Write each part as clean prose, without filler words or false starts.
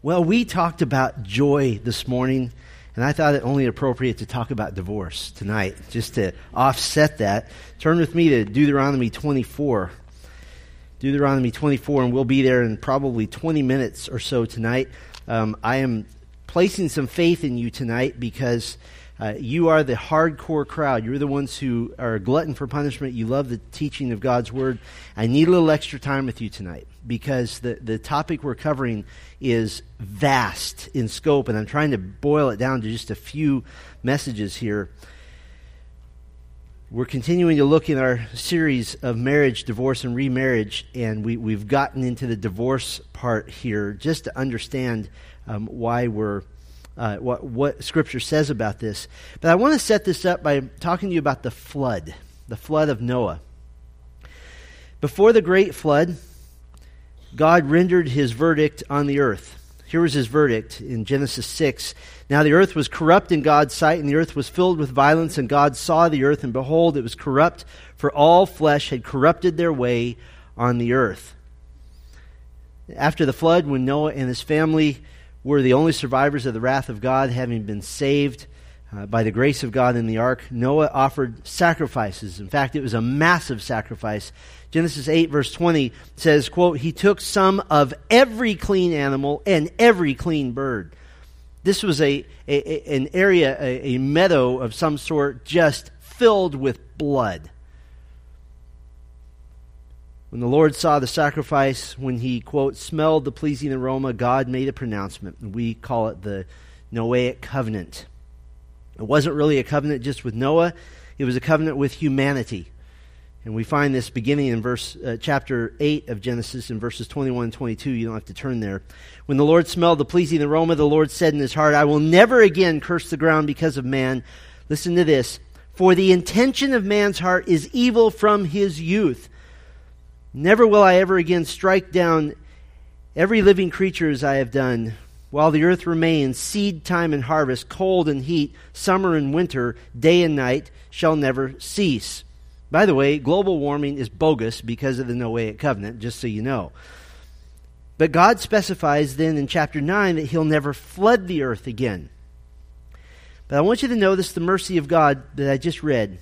Well, we talked about joy this morning, and I thought it only appropriate to talk about divorce tonight, just to offset that. Turn with me to Deuteronomy 24. Deuteronomy 24, and we'll be there in probably 20 minutes or so tonight. I am placing some faith in you tonight because you are the hardcore crowd. You're the ones who are a glutton for punishment. You love the teaching of God's Word. I need a little extra time with you tonight because the topic we're covering is vast in scope, and I'm trying to boil it down to just a few messages here. We're continuing to look in our series of marriage, divorce, and remarriage, and we've gotten into the divorce part here just to understand why we're what Scripture says about this. But I want to set this up by talking to you about the flood of Noah. Before the great flood, God rendered his verdict on the earth. Here was his verdict in Genesis 6. Now the earth was corrupt in God's sight, and the earth was filled with violence, and God saw the earth, and behold, it was corrupt, for all flesh had corrupted their way on the earth. After the flood, when Noah and his family were the only survivors of the wrath of God, having been saved by the grace of God in the ark, Noah offered sacrifices. In fact, it was a massive sacrifice. Genesis 8 verse 20 says, quote, "He took some of every clean animal and every clean bird." This was an area, a meadow of some sort, just filled with blood. When the Lord saw the sacrifice, when he, quote, smelled the pleasing aroma, God made a pronouncement. And we call it the Noahic covenant. It wasn't really a covenant just with Noah. It was a covenant with humanity. And we find this beginning in chapter 8 of Genesis in verses 21 and 22. You don't have to turn there. When the Lord smelled the pleasing aroma, the Lord said in his heart, "I will never again curse the ground because of man." Listen to this. "For the intention of man's heart is evil from his youth. Never will I ever again strike down every living creature as I have done. While the earth remains, seed time and harvest, cold and heat, summer and winter, day and night shall never cease." By the way, global warming is bogus because of the Noahic covenant, just so you know. But God specifies then in chapter 9 that he'll never flood the earth again. But I want you to notice the mercy of God that I just read.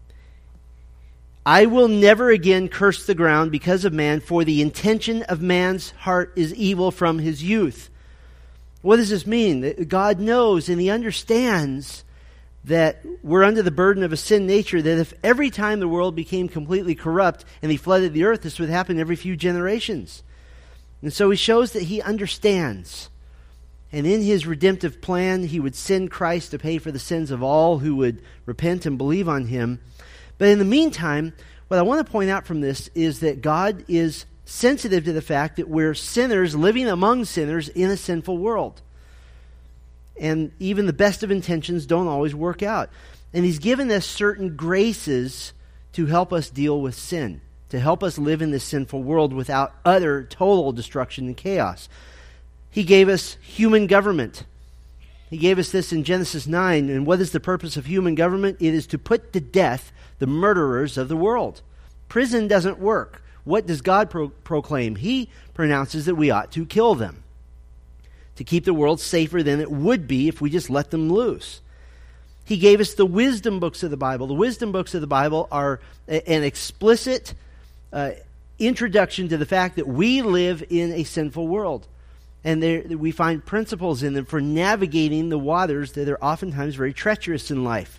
"I will never again curse the ground because of man, for the intention of man's heart is evil from his youth." What does this mean? God knows and he understands that we're under the burden of a sin nature, that if every time the world became completely corrupt and he flooded the earth, this would happen every few generations. And so he shows that he understands. And in his redemptive plan, he would send Christ to pay for the sins of all who would repent and believe on him. But in the meantime, what I want to point out from this is that God is sensitive to the fact that we're sinners living among sinners in a sinful world. And even the best of intentions don't always work out. And he's given us certain graces to help us deal with sin, to help us live in this sinful world without utter, total destruction and chaos. He gave us human government. He gave us this in Genesis 9. And what is the purpose of human government? It is to put to death the murderers of the world. Prison doesn't work. What does God proclaim? He pronounces that we ought to kill them, to keep the world safer than it would be if we just let them loose. He gave us the wisdom books of the Bible. The wisdom books of the Bible are an explicit introduction to the fact that we live in a sinful world. And we find principles in them for navigating the waters that are oftentimes very treacherous in life.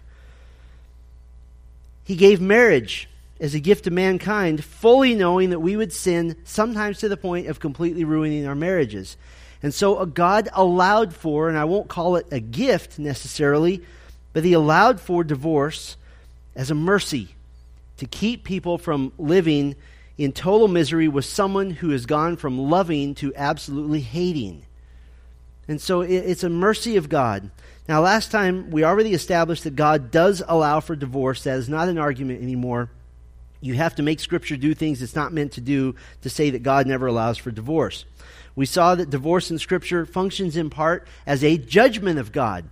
He gave marriage as a gift to mankind, fully knowing that we would sin, sometimes to the point of completely ruining our marriages. And so God allowed for, and I won't call it a gift necessarily, but he allowed for divorce as a mercy to keep people from living in total misery with someone who has gone from loving to absolutely hating. And so it's a mercy of God. Now, last time we already established that God does allow for divorce. That is not an argument anymore. You have to make Scripture do things it's not meant to do to say that God never allows for divorce. We saw that divorce in Scripture functions in part as a judgment of God.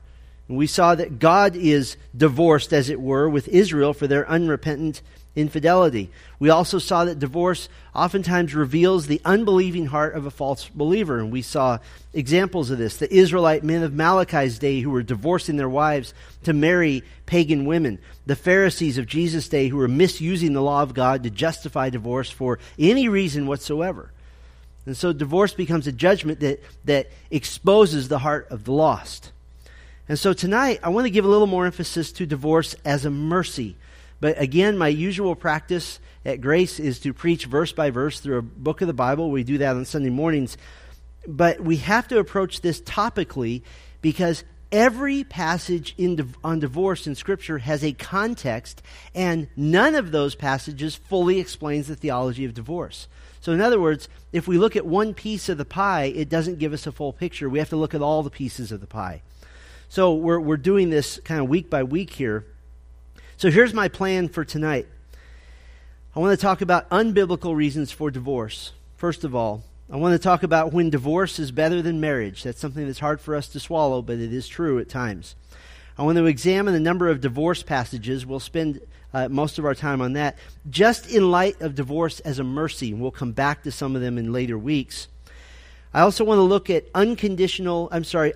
And we saw that God is divorced, as it were, with Israel for their unrepentant infidelity. We also saw that divorce oftentimes reveals the unbelieving heart of a false believer, and we saw examples of this. The Israelite men of Malachi's day who were divorcing their wives to marry pagan women. The Pharisees of Jesus' day who were misusing the law of God to justify divorce for any reason whatsoever. And so divorce becomes a judgment that exposes the heart of the lost. And so tonight, I want to give a little more emphasis to divorce as a mercy. But again, my usual practice at Grace is to preach verse by verse through a book of the Bible. We do that on Sunday mornings. But we have to approach this topically because every passage on divorce in Scripture has a context, and none of those passages fully explains the theology of divorce. So in other words, if we look at one piece of the pie, it doesn't give us a full picture. We have to look at all the pieces of the pie. So we're doing this kind of week by week here. So here's my plan for tonight. I want to talk about unbiblical reasons for divorce. First of all, I want to talk about when divorce is better than marriage. That's something that's hard for us to swallow, but it is true at times. I want to examine a number of divorce passages. We'll spend most of our time on that, just in light of divorce as a mercy. And we'll come back to some of them in later weeks. I also want to look at unintentional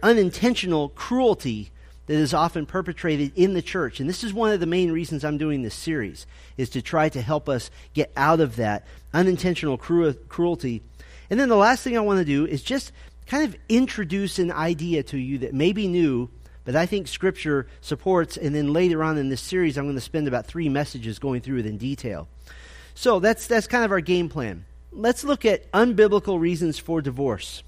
cruelty that is often perpetrated in the church. And this is one of the main reasons I'm doing this series, is to try to help us get out of that unintentional cruelty. And then the last thing I want to do is just kind of introduce an idea to you that may be new, but I think Scripture supports. And then later on in this series, I'm going to spend about 3 messages going through it in detail. So that's kind of our game plan. Let's look at unbiblical reasons for divorce.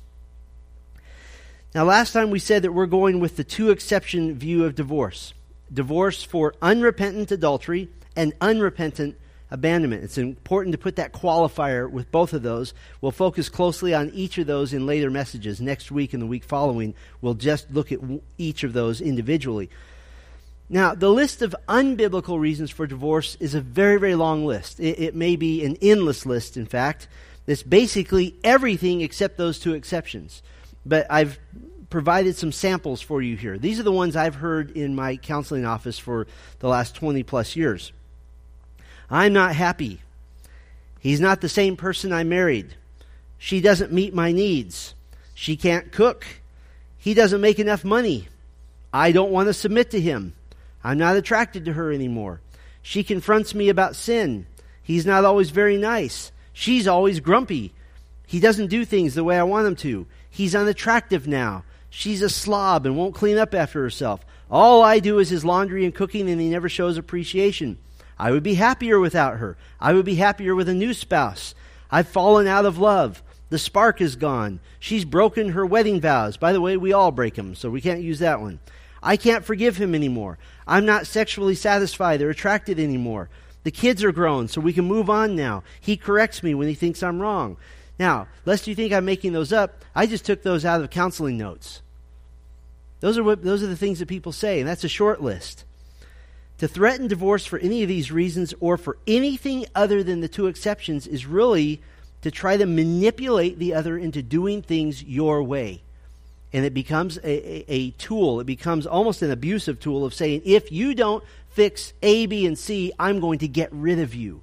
Now, last time we said that we're going with the 2-exception view of divorce. Divorce for unrepentant adultery and unrepentant abandonment. It's important to put that qualifier with both of those. We'll focus closely on each of those in later messages. Next week and the week following, we'll just look at each of those individually. Now, the list of unbiblical reasons for divorce is a very, very long list. It may be an endless list, in fact. It's basically everything except those 2 exceptions. But I've provided some samples for you here. These are the ones I've heard in my counseling office for the last 20 plus years. I'm not happy. He's not the same person I married. She doesn't meet my needs. She can't cook. He doesn't make enough money. I don't want to submit to him. I'm not attracted to her anymore. She confronts me about sin. He's not always very nice. She's always grumpy. He doesn't do things the way I want him to. He's unattractive now. She's a slob and won't clean up after herself. All I do is his laundry and cooking, and he never shows appreciation. I would be happier without her. I would be happier with a new spouse. I've fallen out of love. The spark is gone. She's broken her wedding vows. By the way, we all break them, so we can't use that one. I can't forgive him anymore. I'm not sexually satisfied or attracted anymore. The kids are grown, so we can move on now. He corrects me when he thinks I'm wrong. Now, lest you think I'm making those up, I just took those out of counseling notes. Those are the things that people say, and that's a short list. To threaten divorce for any of these reasons or for anything other than the 2 exceptions is really to try to manipulate the other into doing things your way. And it becomes a tool. It becomes almost an abusive tool of saying, if you don't fix A, B, and C, I'm going to get rid of you.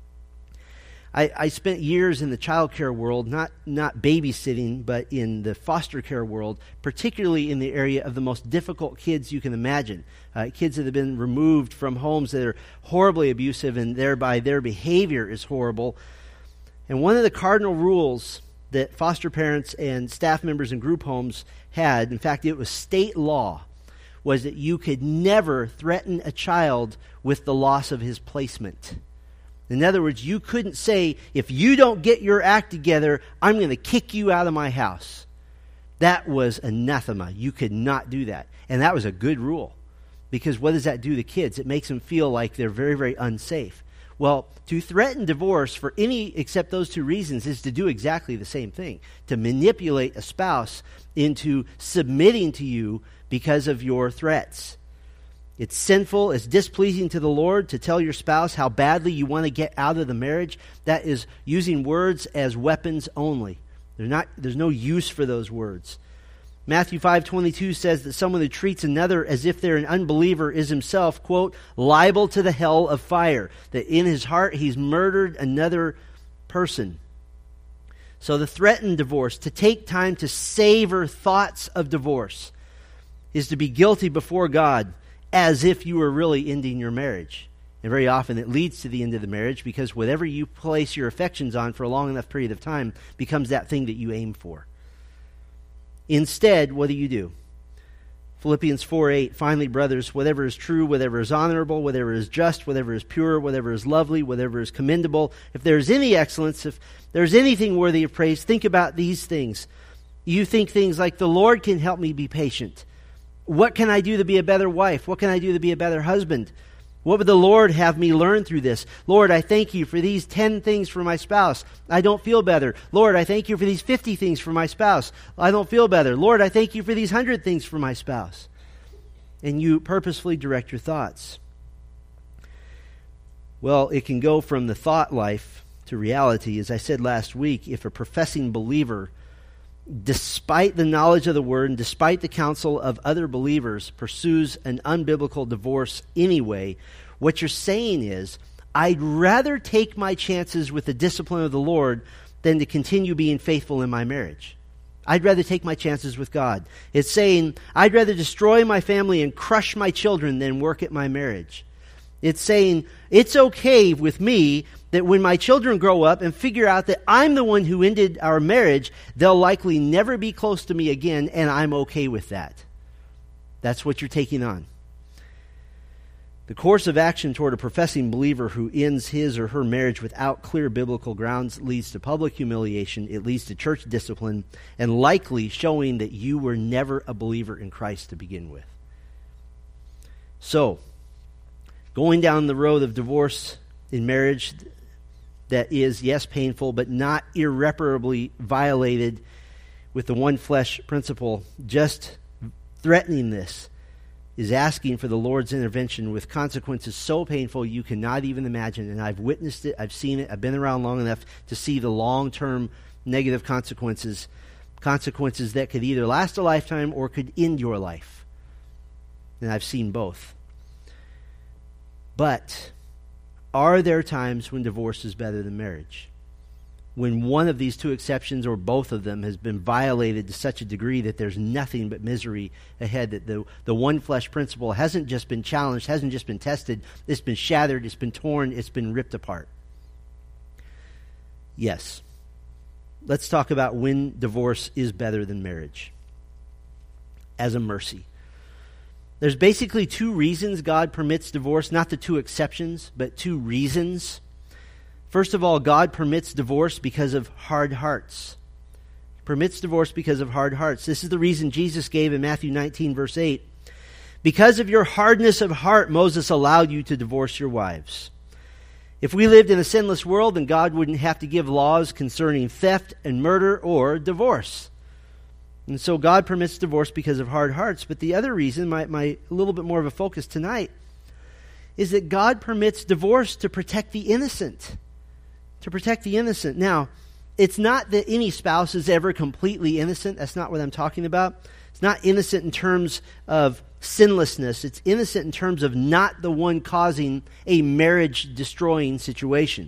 I spent years in the child care world, not babysitting, but in the foster care world, particularly in the area of the most difficult kids you can imagine. Kids that have been removed from homes that are horribly abusive, and thereby their behavior is horrible. And one of the cardinal rules that foster parents and staff members in group homes had, in fact, it was state law, was that you could never threaten a child with the loss of his placement. In other words, you couldn't say, if you don't get your act together, I'm going to kick you out of my house. That was anathema. You could not do that. And that was a good rule. Because what does that do to kids? It makes them feel like they're very, very unsafe. Well, to threaten divorce for any except those 2 reasons is to do exactly the same thing. To manipulate a spouse into submitting to you because of your threats. It's sinful, it's displeasing to the Lord to tell your spouse how badly you want to get out of the marriage. That is using words as weapons only. There's no use for those words. Matthew 5:22 says that someone who treats another as if they're an unbeliever is himself, quote, liable to the hell of fire. That in his heart he's murdered another person. So the threatened divorce, to take time to savor thoughts of divorce, is to be guilty before God as if you were really ending your marriage. And very often it leads to the end of the marriage, because whatever you place your affections on for a long enough period of time becomes that thing that you aim for. Instead, what do? Philippians 4:8, finally, brothers, whatever is true, whatever is honorable, whatever is just, whatever is pure, whatever is lovely, whatever is commendable, if there is any excellence, if there is anything worthy of praise, think about these things. You think things like, the Lord can help me be patient. What can I do to be a better wife? What can I do to be a better husband? What would the Lord have me learn through this? Lord, I thank you for these 10 things for my spouse. I don't feel better. Lord, I thank you for these 50 things for my spouse. I don't feel better. Lord, I thank you for these 100 things for my spouse. And you purposefully direct your thoughts. Well, it can go from the thought life to reality. As I said last week, if a professing believer, despite the knowledge of the Word and despite the counsel of other believers, pursues an unbiblical divorce anyway, what you're saying is, I'd rather take my chances with the discipline of the Lord than to continue being faithful in my marriage. I'd rather take my chances with God. It's saying, I'd rather destroy my family and crush my children than work at my marriage. It's saying, it's okay with me that when my children grow up and figure out that I'm the one who ended our marriage, they'll likely never be close to me again, and I'm okay with that. That's what you're taking on. The course of action toward a professing believer who ends his or her marriage without clear biblical grounds leads to public humiliation, it leads to church discipline, and likely showing that you were never a believer in Christ to begin with. So, going down the road of divorce in marriage that is, yes, painful, but not irreparably violated with the one flesh principle, just threatening this is asking for the Lord's intervention with consequences so painful you cannot even imagine. And I've witnessed it, I've seen it, I've been around long enough to see the long-term negative consequences that could either last a lifetime or could end your life. And I've seen both. But are there times when divorce is better than marriage? When one of these two exceptions or both of them has been violated to such a degree that there's nothing but misery ahead, that the one flesh principle hasn't just been challenged, hasn't just been tested, it's been shattered, it's been torn, it's been ripped apart. Yes. Let's talk about when divorce is better than marriage as a mercy. There's basically two reasons God permits divorce, not the two exceptions, but two reasons. First of all, God permits divorce because of hard hearts. Permits divorce because of hard hearts. This is the reason Jesus gave in Matthew 19, verse 8. Because of your hardness of heart, Moses allowed you to divorce your wives. If we lived in a sinless world, then God wouldn't have to give laws concerning theft and murder or divorce. And so God permits divorce because of hard hearts. But the other reason, my a little bit more of a focus tonight, is that God permits divorce to protect the innocent. To protect the innocent. Now, it's not that any spouse is ever completely innocent. That's not what I'm talking about. It's not innocent in terms of sinlessness. It's innocent in terms of not the one causing a marriage-destroying situation.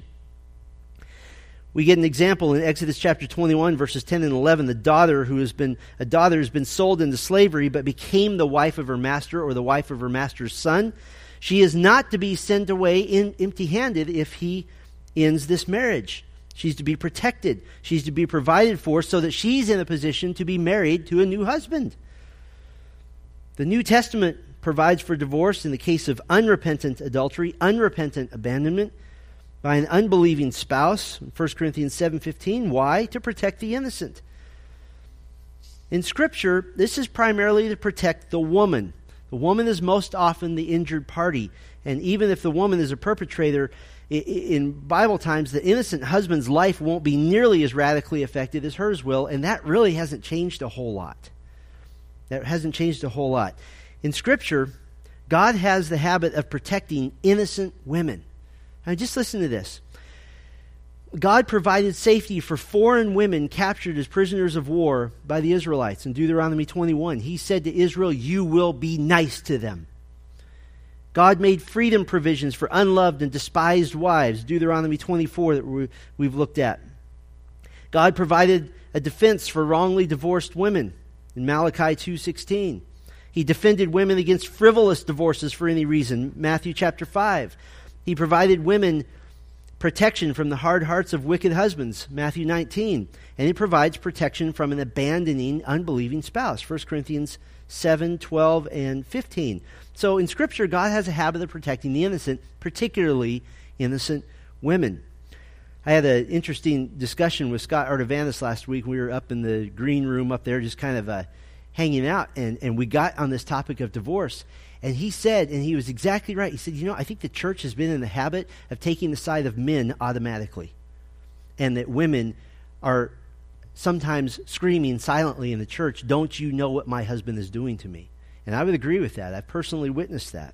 We get an example in Exodus chapter 21, verses 10 and 11. A daughter has been sold into slavery, but became the wife of her master or the wife of her master's son. She is not to be sent away empty-handed if he ends this marriage. She's to be protected. She's to be provided for so that she's in a position to be married to a new husband. The New Testament provides for divorce in the case of unrepentant adultery, unrepentant abandonment by an unbelieving spouse. 1 Corinthians 7:15. Why? To protect the innocent. In Scripture, this is primarily to protect the woman. The woman is most often the injured party. And even if the woman is a perpetrator, in Bible times, the innocent husband's life won't be nearly as radically affected as hers will, and that really hasn't changed a whole lot. That hasn't changed a whole lot. In Scripture, God has the habit of protecting innocent women. Now, just listen to this. God provided safety for foreign women captured as prisoners of war by the Israelites. In Deuteronomy 21, he said to Israel, you will be nice to them. God made freedom provisions for unloved and despised wives, Deuteronomy 24 that we've looked at. God provided a defense for wrongly divorced women in Malachi 2:16. He defended women against frivolous divorces for any reason, Matthew chapter 5. He provided women protection from the hard hearts of wicked husbands, Matthew 19. And he provides protection from an abandoning, unbelieving spouse, 1 Corinthians 7, 12, and 15. So in Scripture, God has a habit of protecting the innocent, particularly innocent women. I had an interesting discussion with Scott Artavanis last week. We were up in the green room up there just kind of hanging out, and we got on this topic of divorce. And he said, and he was exactly right, he said, I think the church has been in the habit of taking the side of men automatically. And that women are sometimes screaming silently in the church, don't you know what my husband is doing to me? And I would agree with that. I've personally witnessed that.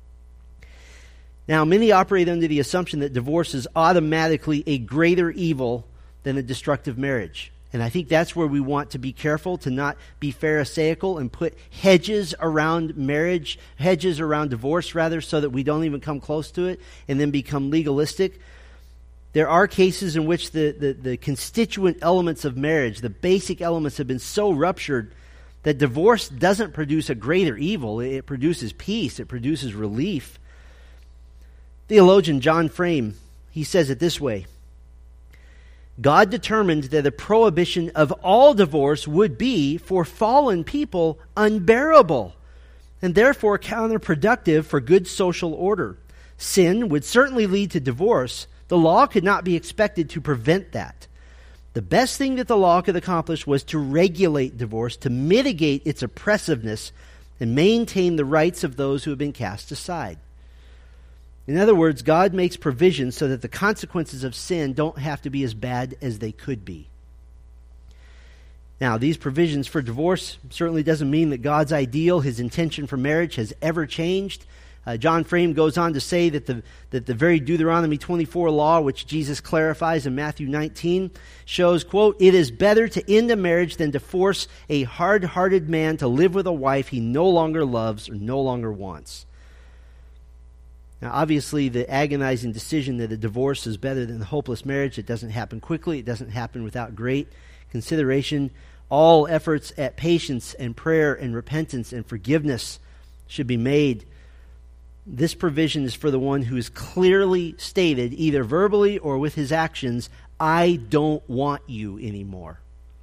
Now, many operate under the assumption that divorce is automatically a greater evil than a destructive marriage. And I think that's where we want to be careful to not be pharisaical and put hedges around marriage, hedges around divorce rather, so that we don't even come close to it and then become legalistic. There are cases in which the constituent elements of marriage, the basic elements, have been so ruptured that divorce doesn't produce a greater evil. It produces peace. It produces relief. Theologian John Frame, he says it this way: God determined that a prohibition of all divorce would be, for fallen people, unbearable, and therefore counterproductive for good social order. Sin would certainly lead to divorce. The law could not be expected to prevent that. The best thing that the law could accomplish was to regulate divorce, to mitigate its oppressiveness, and maintain the rights of those who have been cast aside. In other words, God makes provisions so that the consequences of sin don't have to be as bad as they could be. Now, these provisions for divorce certainly doesn't mean that God's ideal, his intention for marriage, has ever changed. John Frame goes on to say that the very Deuteronomy 24 law, which Jesus clarifies in Matthew 19, shows, quote, it is better to end a marriage than to force a hard-hearted man to live with a wife he no longer loves or no longer wants. Now, obviously, the agonizing decision that a divorce is better than a hopeless marriage, it doesn't happen quickly. It doesn't happen without great consideration. All efforts at patience and prayer and repentance and forgiveness should be made. This provision is for the one who is clearly stated, either verbally or with his actions, I don't want you anymore.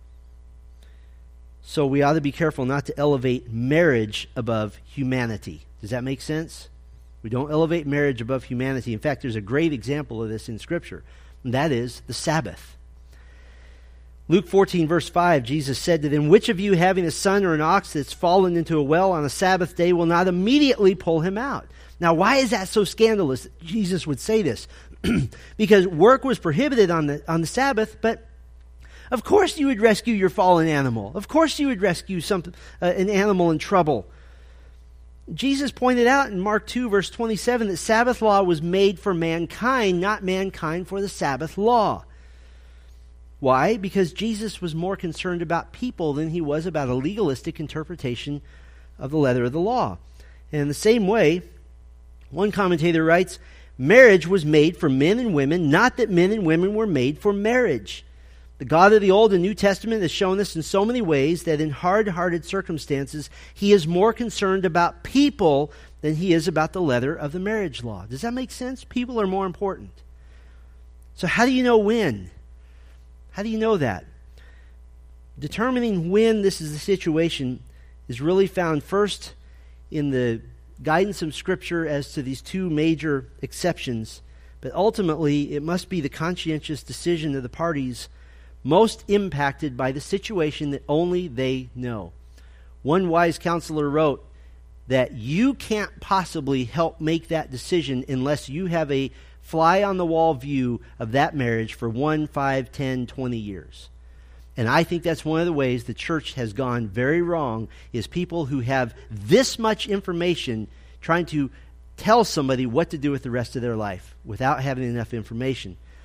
So we ought to be careful not to elevate marriage above humanity. Does that make sense? We don't elevate marriage above humanity. In fact, there's a great example of this in Scripture, and that is the Sabbath. Luke 14, verse 5, Jesus said to them, which of you, having a son or an ox that's fallen into a well on a Sabbath day, will not immediately pull him out? Now, why is that so scandalous that Jesus would say this? Because work was prohibited on the Sabbath, but of course you would rescue your fallen animal. Of course you would rescue an animal in trouble. Jesus pointed out in Mark 2, verse 27, that Sabbath law was made for mankind, not mankind for the Sabbath law. Why? Because Jesus was more concerned about people than he was about a legalistic interpretation of the letter of the law. And in the same way, one commentator writes, marriage was made for men and women, not that men and women were made for marriage. The God of the Old and New Testament has shown us in so many ways that in hard-hearted circumstances, he is more concerned about people than he is about the letter of the marriage law. Does that make sense? People are more important. So how do you know when? How do you know that? Determining when this is the situation is really found first in the guidance of Scripture as to these two major exceptions, but ultimately it must be the conscientious decision of the parties most impacted by the situation that only they know. One wise counselor wrote that you can't possibly help make that decision unless you have a fly-on-the-wall view of that marriage for 1, 5, 10, 20 years. And I think that's one of the ways the church has gone very wrong, is people who have this much information trying to tell somebody what to do with the rest of their life without having enough information.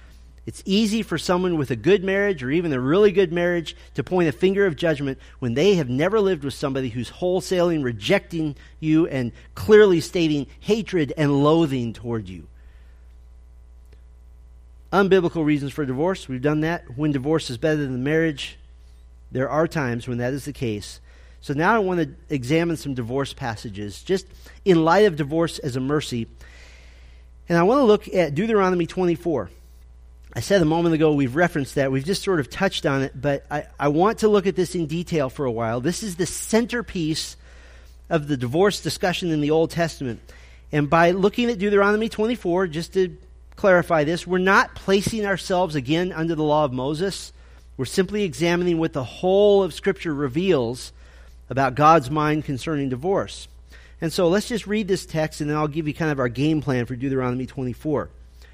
It's easy for someone with a good marriage or even a really good marriage to point a finger of judgment when they have never lived with somebody who's wholesaling, rejecting you, and clearly stating hatred and loathing toward you. Unbiblical reasons for divorce. We've done that. When divorce is better than marriage, there are times when that is the case. So now I want to examine some divorce passages, just in light of divorce as a mercy. And I want to look at Deuteronomy 24. I said a moment ago we've referenced that. We've just sort of touched on it, but I want to look at this in detail for a while. This is the centerpiece of the divorce discussion in the Old Testament. And by looking at Deuteronomy 24, just to clarify this, we're not placing ourselves again under the law of Moses. We're simply examining what the whole of Scripture reveals about God's mind concerning divorce. And so let's just read this text, and then I'll give you kind of our game plan for Deuteronomy 24.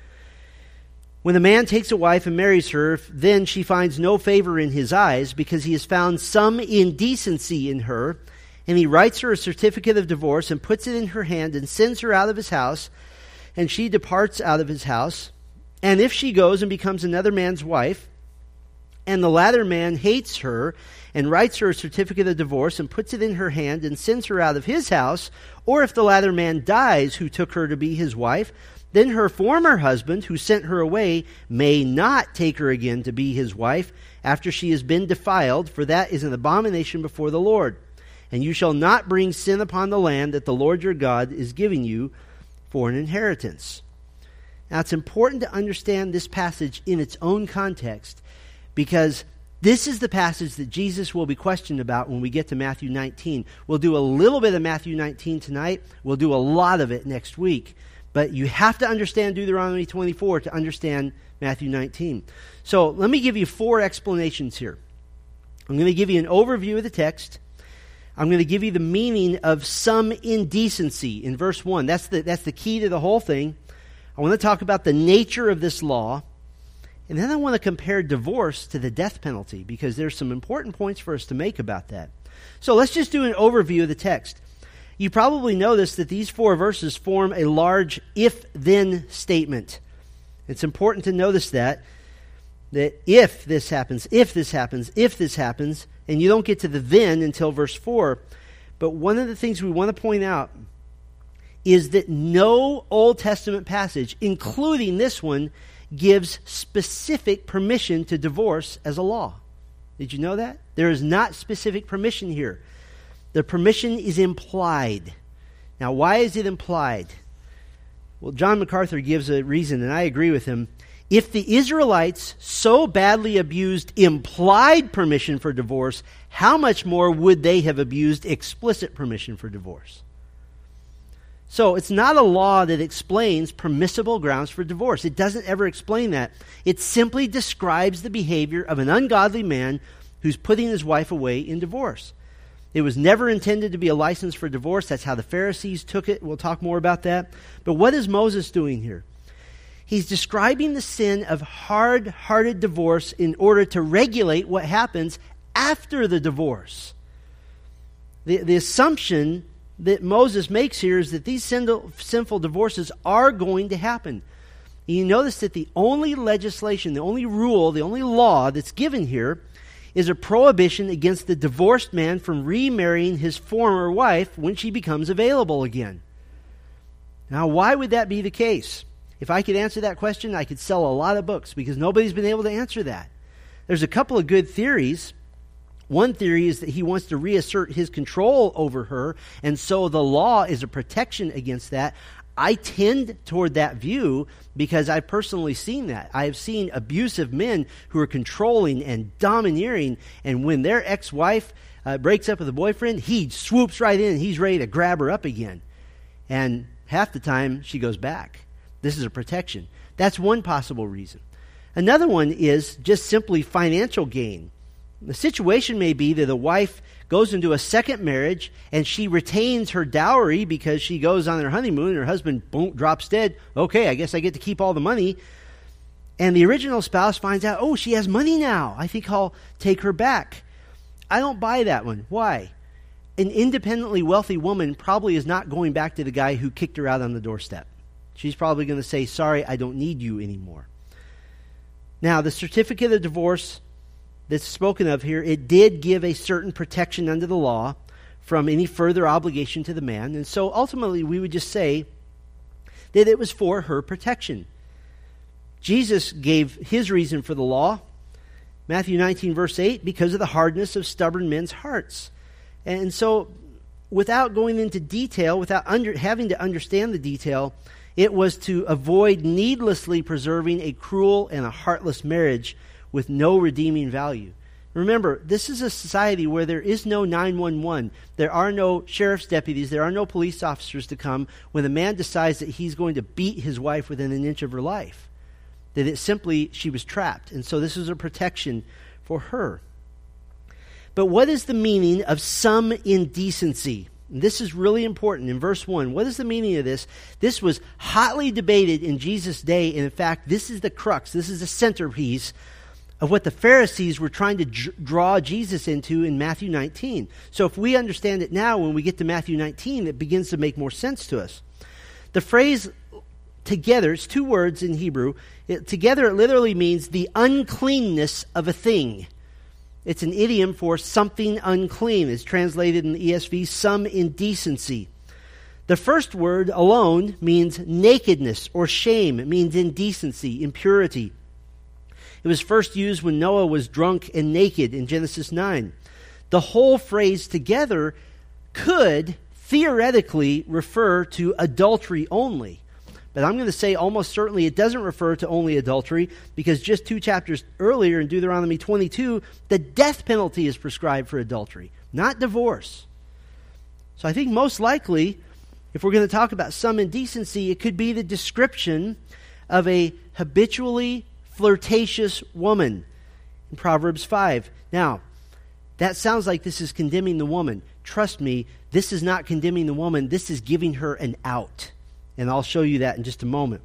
When a man takes a wife and marries her, then she finds no favor in his eyes because he has found some indecency in her, and he writes her a certificate of divorce and puts it in her hand and sends her out of his house, and she departs out of his house. And if she goes and becomes another man's wife, and the latter man hates her and writes her a certificate of divorce and puts it in her hand and sends her out of his house, or if the latter man dies who took her to be his wife, then her former husband, who sent her away, may not take her again to be his wife after she has been defiled, for that is an abomination before the Lord. And you shall not bring sin upon the land that the Lord your God is giving you for an inheritance. Now, it's important to understand this passage in its own context, because this is the passage that Jesus will be questioned about when we get to Matthew 19. We'll do a little bit of Matthew 19 tonight. We'll do a lot of it next week. But you have to understand Deuteronomy 24 to understand Matthew 19. So let me give you 4 explanations here. I'm going to give you an overview of the text. I'm going to give you the meaning of some indecency in verse 1. That's the key to the whole thing. I want to talk about the nature of this law. And then I want to compare divorce to the death penalty, because there's some important points for us to make about that. So let's just do an overview of the text. You probably noticed that these 4 verses form a large if-then statement. It's important to notice that if this happens, if this happens, if this happens, and you don't get to the then until verse 4. But one of the things we want to point out is that no Old Testament passage, including this one, gives specific permission to divorce as a law. Did you know that? There is not specific permission here. The permission is implied. Now, why is it implied? Well, John MacArthur gives a reason, and I agree with him. If the Israelites so badly abused implied permission for divorce, how much more would they have abused explicit permission for divorce? So it's not a law that explains permissible grounds for divorce. It doesn't ever explain that. It simply describes the behavior of an ungodly man who's putting his wife away in divorce. It was never intended to be a license for divorce. That's how the Pharisees took it. We'll talk more about that. But what is Moses doing here? He's describing the sin of hard-hearted divorce in order to regulate what happens after the divorce. The assumption that Moses makes here is that these sinful divorces are going to happen. You notice that the only legislation, the only rule, the only law that's given here is a prohibition against the divorced man from remarrying his former wife when she becomes available again. Now, why would that be the case? If I could answer that question, I could sell a lot of books, because nobody's been able to answer that. There's a couple of good theories. One theory is that he wants to reassert his control over her, and so the law is a protection against that. I tend toward that view because I've personally seen that. I've seen abusive men who are controlling and domineering, and when their ex-wife breaks up with a boyfriend, he swoops right in and he's ready to grab her up again. And half the time, she goes back. This is a protection. That's one possible reason. Another one is just simply financial gain. The situation may be that a wife goes into a second marriage and she retains her dowry because she goes on her honeymoon and her husband drops dead. Okay, I guess I get to keep all the money. And the original spouse finds out, oh, she has money now. I think I'll take her back. I don't buy that one. Why? An independently wealthy woman probably is not going back to the guy who kicked her out on the doorstep. She's probably going to say, sorry, I don't need you anymore. Now, the certificate of divorce that's spoken of here, it did give a certain protection under the law from any further obligation to the man. And so ultimately we would just say that it was for her protection. Jesus gave his reason for the law. Matthew 19, verse 8, because of the hardness of stubborn men's hearts. And so, without going into detail, without having to understand the detail, it was to avoid needlessly preserving a cruel and a heartless marriage with no redeeming value. Remember, this is a society where there is no 911. There are no sheriff's deputies. There are no police officers to come when a man decides that he's going to beat his wife within an inch of her life. That it simply, she was trapped. And so this is a protection for her. But what is the meaning of some indecency? And this is really important. In verse 1, what is the meaning of this? This was hotly debated in Jesus' day. And in fact, this is the crux. This is the centerpiece of what the Pharisees were trying to draw Jesus into in Matthew 19. So if we understand it now, when we get to Matthew 19, it begins to make more sense to us. The phrase together, it's two words in Hebrew. Together it literally means the uncleanness of a thing. It's an idiom for something unclean. It's translated in the ESV, some indecency. The first word alone means nakedness or shame. It means indecency, impurity. It was first used when Noah was drunk and naked in Genesis 9. The whole phrase together could theoretically refer to adultery only. But I'm going to say almost certainly it doesn't refer to only adultery, because just 2 chapters earlier in Deuteronomy 22, the death penalty is prescribed for adultery, not divorce. So I think most likely, if we're going to talk about some indecency, it could be the description of a habitually flirtatious woman in Proverbs 5. Now, that sounds like this is condemning the woman. Trust me, this is not condemning the woman. This is giving her an out. And I'll show you that in just a moment.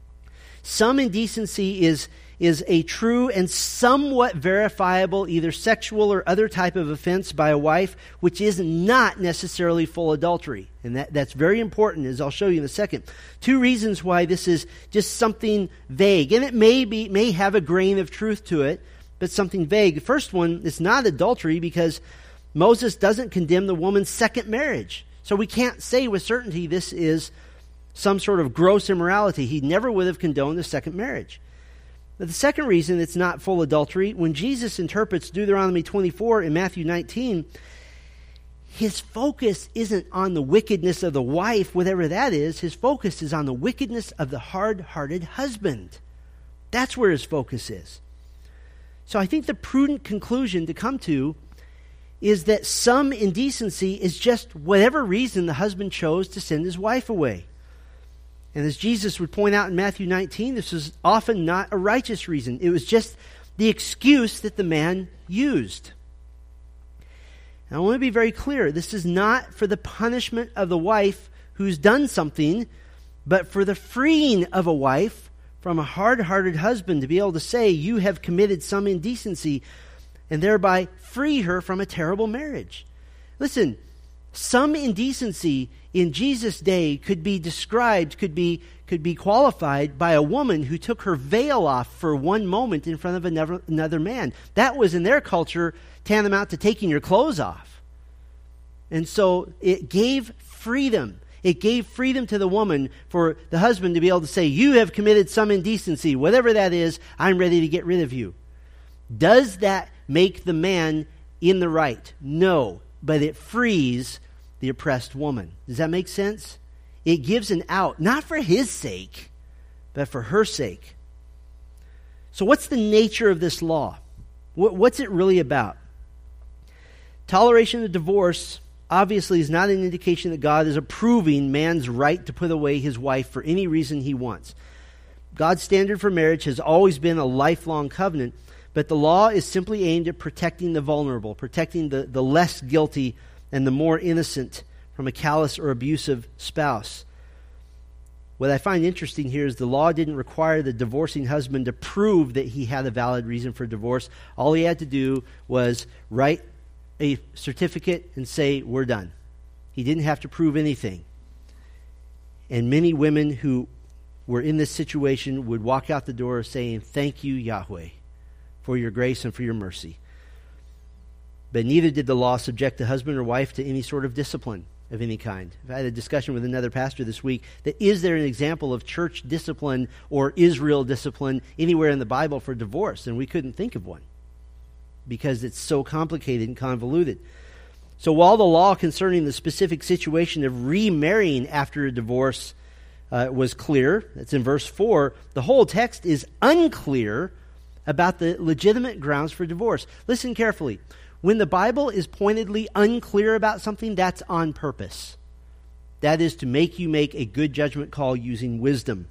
Some indecency is a true and somewhat verifiable either sexual or other type of offense by a wife, which is not necessarily full adultery. And that's very important, as I'll show you in a second. 2 reasons why this is just something vague. And it may have a grain of truth to it, but something vague. The first one is not adultery, because Moses doesn't condemn the woman's second marriage. So we can't say with certainty this is some sort of gross immorality. He never would have condoned the second marriage. But the second reason it's not full adultery, when Jesus interprets Deuteronomy 24 in Matthew 19, his focus isn't on the wickedness of the wife, whatever that is. His focus is on the wickedness of the hard-hearted husband. That's where his focus is. So I think the prudent conclusion to come to is that some indecency is just whatever reason the husband chose to send his wife away. And as Jesus would point out in Matthew 19, this was often not a righteous reason. It was just the excuse that the man used. Now, I want to be very clear. This is not for the punishment of the wife who's done something, but for the freeing of a wife from a hard-hearted husband to be able to say, you have committed some indecency, and thereby free her from a terrible marriage. Listen, some indecency in Jesus' day could be described, could be qualified by a woman who took her veil off for one moment in front of another man. That was in their culture tantamount to taking your clothes off. And so it gave freedom. It gave freedom to the woman for the husband to be able to say, you have committed some indecency. Whatever that is, I'm ready to get rid of you. Does that make the man in the right? No, but it frees the oppressed woman. Does that make sense? It gives an out, not for his sake, but for her sake. So what's the nature of this law? What's it really about? Toleration of divorce obviously is not an indication that God is approving man's right to put away his wife for any reason he wants. God's standard for marriage has always been a lifelong covenant, but the law is simply aimed at protecting the vulnerable, protecting the less guilty and the more innocent from a callous or abusive spouse. What I find interesting here is the law didn't require the divorcing husband to prove that he had a valid reason for divorce. All he had to do was write a certificate and say, we're done. He didn't have to prove anything. And many women who were in this situation would walk out the door saying, "Thank you, Yahweh, for your grace and for your mercy." But neither did the law subject the husband or wife to any sort of discipline of any kind. I had a discussion with another pastor this week that is there an example of church discipline or Israel discipline anywhere in the Bible for divorce? And we couldn't think of one because it's so complicated and convoluted. So while the law concerning the specific situation of remarrying after a divorce was clear, that's in verse 4, the whole text is unclear about the legitimate grounds for divorce. Listen carefully. When the Bible is pointedly unclear about something, that's on purpose. That is to make you make a good judgment call using wisdom.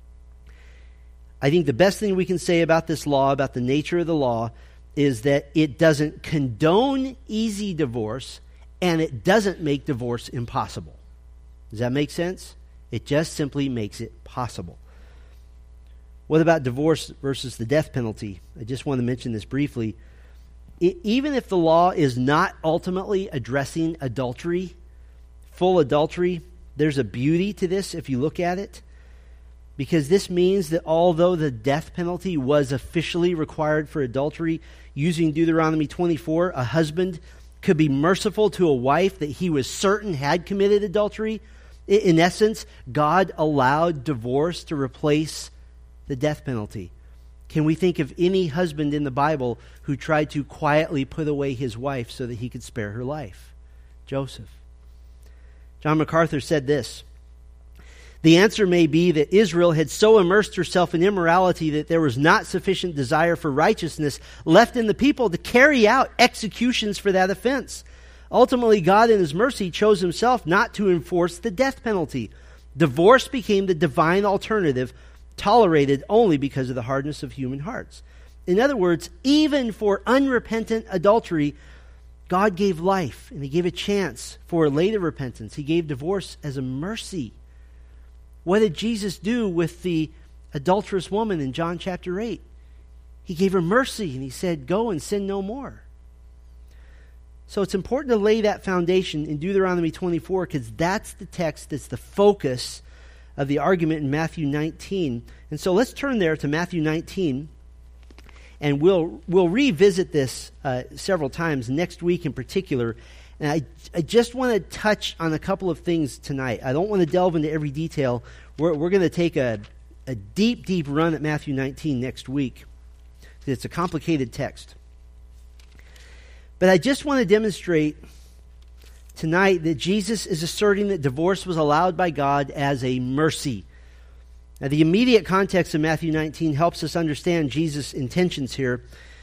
I think the best thing we can say about this law, about the nature of the law, is that it doesn't condone easy divorce and it doesn't make divorce impossible. Does that make sense? It just simply makes it possible. What about divorce versus the death penalty? I just want to mention this briefly. Even if the law is not ultimately addressing adultery, full adultery, there's a beauty to this if you look at it. Because this means that although the death penalty was officially required for adultery, using Deuteronomy 24, a husband could be merciful to a wife that he was certain had committed adultery. In essence, God allowed divorce to replace the death penalty. Can we think of any husband in the Bible who tried to quietly put away his wife so that he could spare her life? Joseph. John MacArthur said this: "The answer may be that Israel had so immersed herself in immorality that there was not sufficient desire for righteousness left in the people to carry out executions for that offense. Ultimately, God in His mercy chose Himself not to enforce the death penalty. Divorce became the divine alternative, tolerated only because of the hardness of human hearts." In other words, even for unrepentant adultery, God gave life and He gave a chance for later repentance. He gave divorce as a mercy. What did Jesus do with the adulterous woman in John chapter 8? He gave her mercy and He said, "Go and sin no more." So it's important to lay that foundation in Deuteronomy 24 because that's the text that's the focus of the argument in Matthew 19. And so let's turn there to Matthew 19, and we'll revisit this several times next week in particular. And I just want to touch on a couple of things tonight. I don't want to delve into every detail. We're going to take a deep, deep run at Matthew 19 next week. It's a complicated text. But I just want to demonstrate tonight that Jesus is asserting that divorce was allowed by God as a mercy. Now, the immediate context of Matthew 19 helps us understand Jesus' intentions here.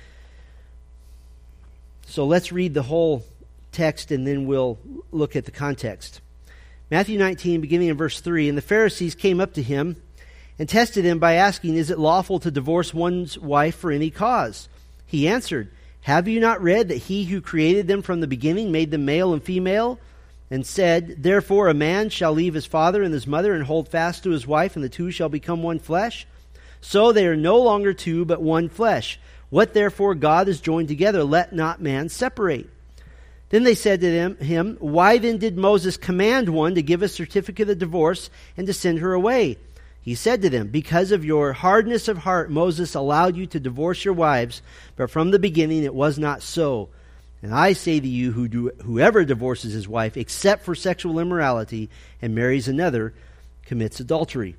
So let's read the whole text and then we'll look at the context. Matthew 19, beginning in verse 3, "And the Pharisees came up to him and tested him by asking, 'Is it lawful to divorce one's wife for any cause?' He answered, 'Have you not read that He who created them from the beginning made them male and female, and said, Therefore a man shall leave his father and his mother and hold fast to his wife, and the two shall become one flesh? So they are no longer two, but one flesh. What therefore God has joined together, let not man separate.' Then they said to him, 'Why then did Moses command one to give a certificate of divorce and to send her away?' He said to them, 'Because of your hardness of heart, Moses allowed you to divorce your wives, but from the beginning it was not so. And I say to you, whoever divorces his wife, except for sexual immorality, and marries another, commits adultery.'"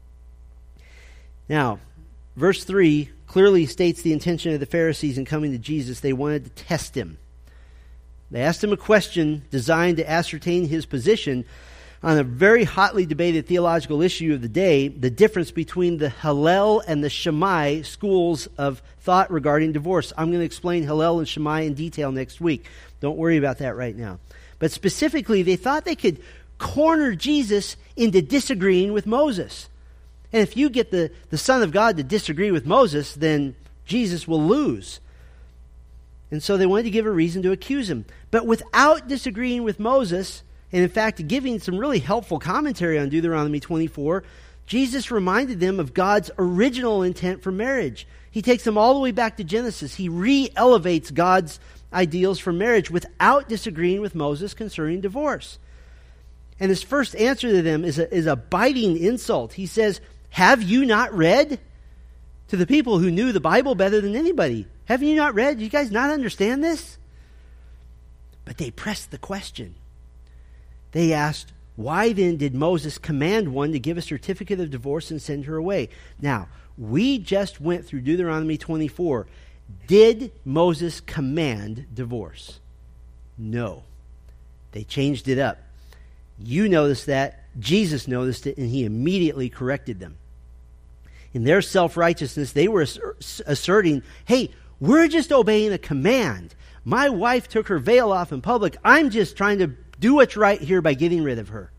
Now, verse 3 clearly states the intention of the Pharisees in coming to Jesus. They wanted to test him. They asked him a question designed to ascertain his position on a very hotly debated theological issue of the day, the difference between the Hillel and the Shammai schools of thought regarding divorce. I'm going to explain Hillel and Shammai in detail next week. Don't worry about that right now. But specifically, they thought they could corner Jesus into disagreeing with Moses. And if you get the Son of God to disagree with Moses, then Jesus will lose. And so they wanted to give a reason to accuse him. But without disagreeing with Moses, and in fact giving some really helpful commentary on Deuteronomy 24, Jesus reminded them of God's original intent for marriage. He takes them all the way back to Genesis. He re-elevates God's ideals for marriage without disagreeing with Moses concerning divorce. And his first answer to them is a biting insult. He says, Have you not read? To the people who knew the Bible better than anybody. Have you not read? Do you guys not understand this? But they pressed the question. They asked, why then did Moses command one to give a certificate of divorce and send her away? Now, we just went through Deuteronomy 24. Did Moses command divorce? No. They changed it up. You noticed that. Jesus noticed it, and he immediately corrected them. In their self-righteousness, they were asserting, hey, we're just obeying a command. My wife took her veil off in public. I'm just trying to do what's right here by getting rid of her.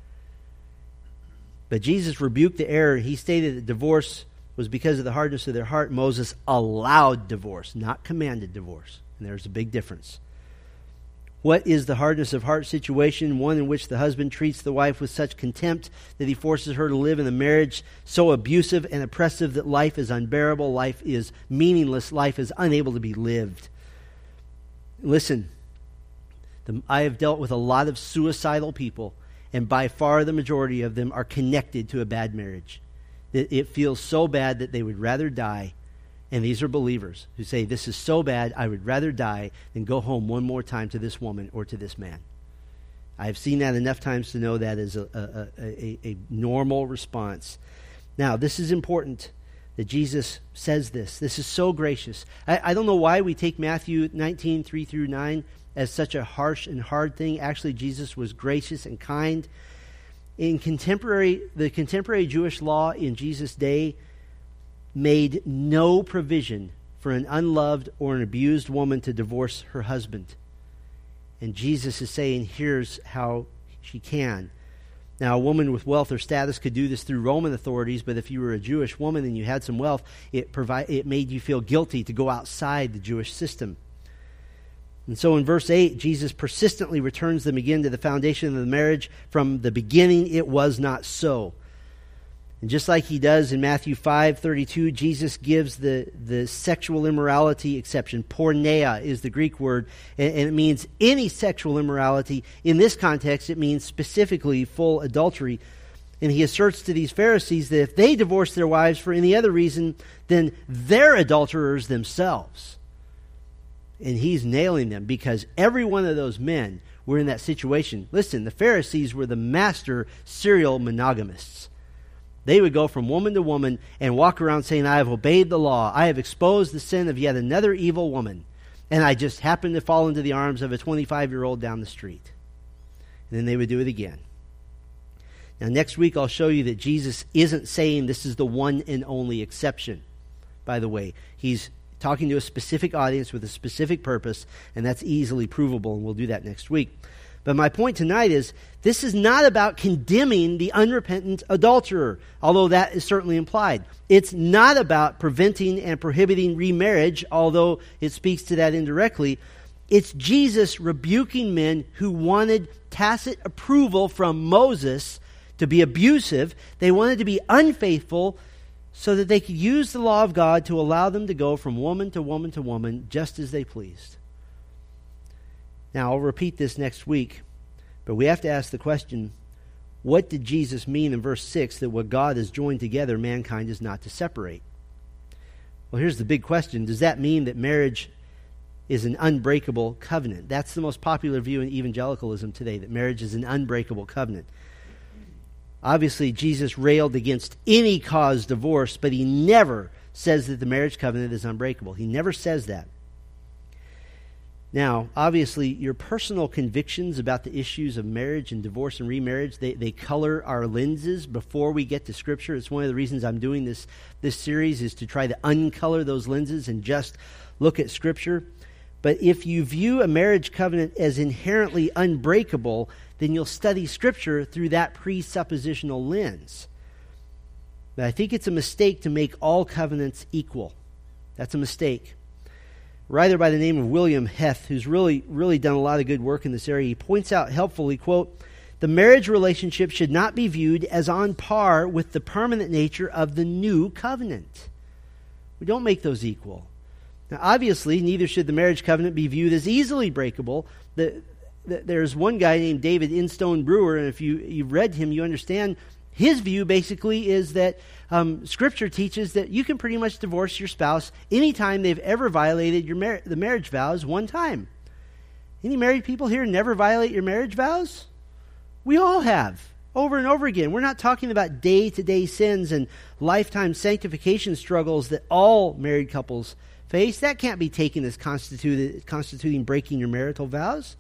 But Jesus rebuked the error. He stated that divorce was because of the hardness of their heart. Moses allowed divorce, not commanded divorce. And there's a big difference. What is the hardness of heart situation? One in which the husband treats the wife with such contempt that he forces her to live in a marriage so abusive and oppressive that life is unbearable, life is meaningless, life is unable to be lived. Listen, I have dealt with a lot of suicidal people, and by far the majority of them are connected to a bad marriage. It feels so bad that they would rather die. And these are believers who say, this is so bad, I would rather die than go home one more time to this woman or to this man. I've seen that enough times to know that is a normal response. Now, this is important that Jesus says this. This is so gracious. I don't know why we take Matthew 19, 3 through 9 as such a harsh and hard thing. Actually, Jesus was gracious and kind. In the contemporary Jewish law in Jesus' day made no provision for an unloved or an abused woman to divorce her husband. And Jesus is saying, here's how she can. Now, a woman with wealth or status could do this through Roman authorities, but if you were a Jewish woman and you had some wealth, it made you feel guilty to go outside the Jewish system. And so in verse 8, Jesus persistently returns them again to the foundation of the marriage. From the beginning, it was not so. And just like he does in Matthew 5:32, Jesus gives the sexual immorality exception. Porneia is the Greek word, and it means any sexual immorality. In this context, it means specifically full adultery. And he asserts to these Pharisees that if they divorce their wives for any other reason, then they're adulterers themselves. And he's nailing them because every one of those men were in that situation. Listen, the Pharisees were the master serial monogamists. They would go from woman to woman and walk around saying, I have obeyed the law. I have exposed the sin of yet another evil woman. And I just happened to fall into the arms of a 25-year-old down the street. And then they would do it again. Now, next week I'll show you that Jesus isn't saying this is the one and only exception. By the way, he's talking to a specific audience with a specific purpose, and that's easily provable, and we'll do that next week. But my point tonight is, this is not about condemning the unrepentant adulterer, although that is certainly implied. It's not about preventing and prohibiting remarriage, although it speaks to that indirectly. It's Jesus rebuking men who wanted tacit approval from Moses to be abusive. They wanted to be unfaithful so that they could use the law of God to allow them to go from woman to woman to woman just as they pleased. Now, I'll repeat this next week, but we have to ask the question, what did Jesus mean in verse 6 that what God has joined together, mankind is not to separate? Well, here's the big question. Does that mean that marriage is an unbreakable covenant? That's the most popular view in evangelicalism today, that marriage is an unbreakable covenant. Obviously, Jesus railed against any cause divorce, but he never says that the marriage covenant is unbreakable. He never says that. Now, obviously, your personal convictions about the issues of marriage and divorce and remarriage, they color our lenses before we get to Scripture. It's one of the reasons I'm doing this series, is to try to uncolor those lenses and just look at Scripture. But if you view a marriage covenant as inherently unbreakable, then you'll study Scripture through that presuppositional lens. But I think it's a mistake to make all covenants equal. That's a mistake. A writer by the name of William Heth, who's really done a lot of good work in this area, he points out helpfully, quote, the marriage relationship should not be viewed as on par with the permanent nature of the new covenant. We don't make those equal. Now, obviously, neither should the marriage covenant be viewed as easily breakable. There's one guy named David Instone Brewer, and if you've read him, you understand His view basically is that Scripture teaches that you can pretty much divorce your spouse anytime they've ever violated the marriage vows one time. Any married people here never violate your marriage vows? We all have, over and over again. We're not talking about day-to-day sins and lifetime sanctification struggles that all married couples face. That can't be taken as constituting breaking your marital vows.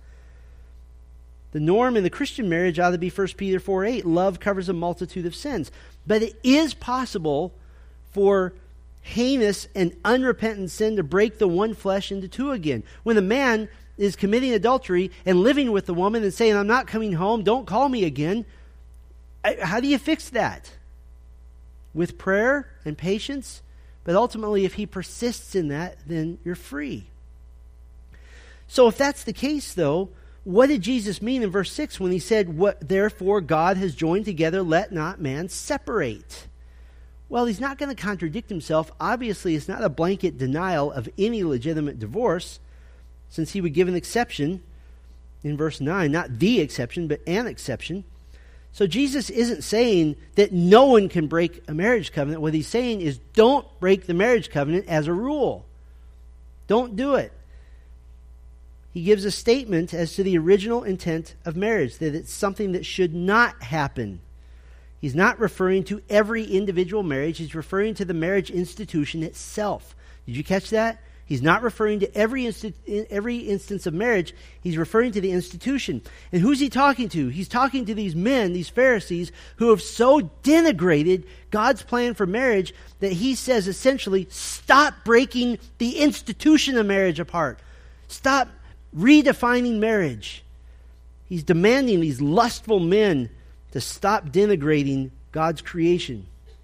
The norm in the Christian marriage ought to be 1 Peter 4:8. Love covers a multitude of sins. But it is possible for heinous and unrepentant sin to break the one flesh into two again. When a man is committing adultery and living with the woman and saying, I'm not coming home, don't call me again, how do you fix that? With prayer and patience? But ultimately, if he persists in that, then you're free. So if that's the case, though, what did Jesus mean in verse 6 when he said, "What therefore God has joined together, let not man separate"? Well, he's not going to contradict himself. Obviously, it's not a blanket denial of any legitimate divorce, since he would give an exception in verse 9. Not the exception, but an exception. So Jesus isn't saying that no one can break a marriage covenant. What he's saying is don't break the marriage covenant as a rule. Don't do it. He gives a statement as to the original intent of marriage, that it's something that should not happen. He's not referring to every individual marriage. He's referring to the marriage institution itself. Did you catch that? He's not referring to every instance of marriage. He's referring to the institution. And who's he talking to? He's talking to these men, these Pharisees, who have so denigrated God's plan for marriage that he says essentially, stop breaking the institution of marriage apart. Stop redefining marriage. He's demanding these lustful men to stop denigrating God's creation.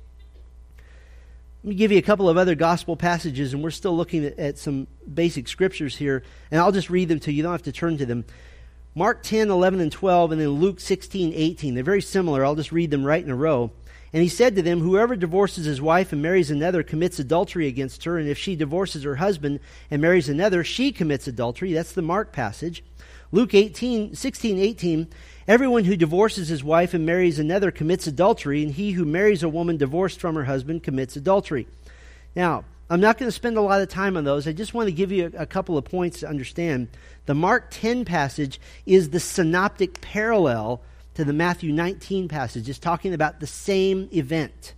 Let me give you a couple of other gospel passages, and we're still looking at some basic scriptures here, and I'll just read them to you. You don't have to turn to them. Mark 10, 11, and 12, and then Luke 16, 18. They're very similar. I'll just read them right in a row. And he said to them, whoever divorces his wife and marries another commits adultery against her, and if she divorces her husband and marries another, she commits adultery. That's the Mark passage. Luke 16, 18, everyone who divorces his wife and marries another commits adultery, and he who marries a woman divorced from her husband commits adultery. Now, I'm not going to spend a lot of time on those. I just want to give you a couple of points to understand. The Mark 10 passage is the synoptic parallel to the Matthew 19 passage. It's talking about the same event.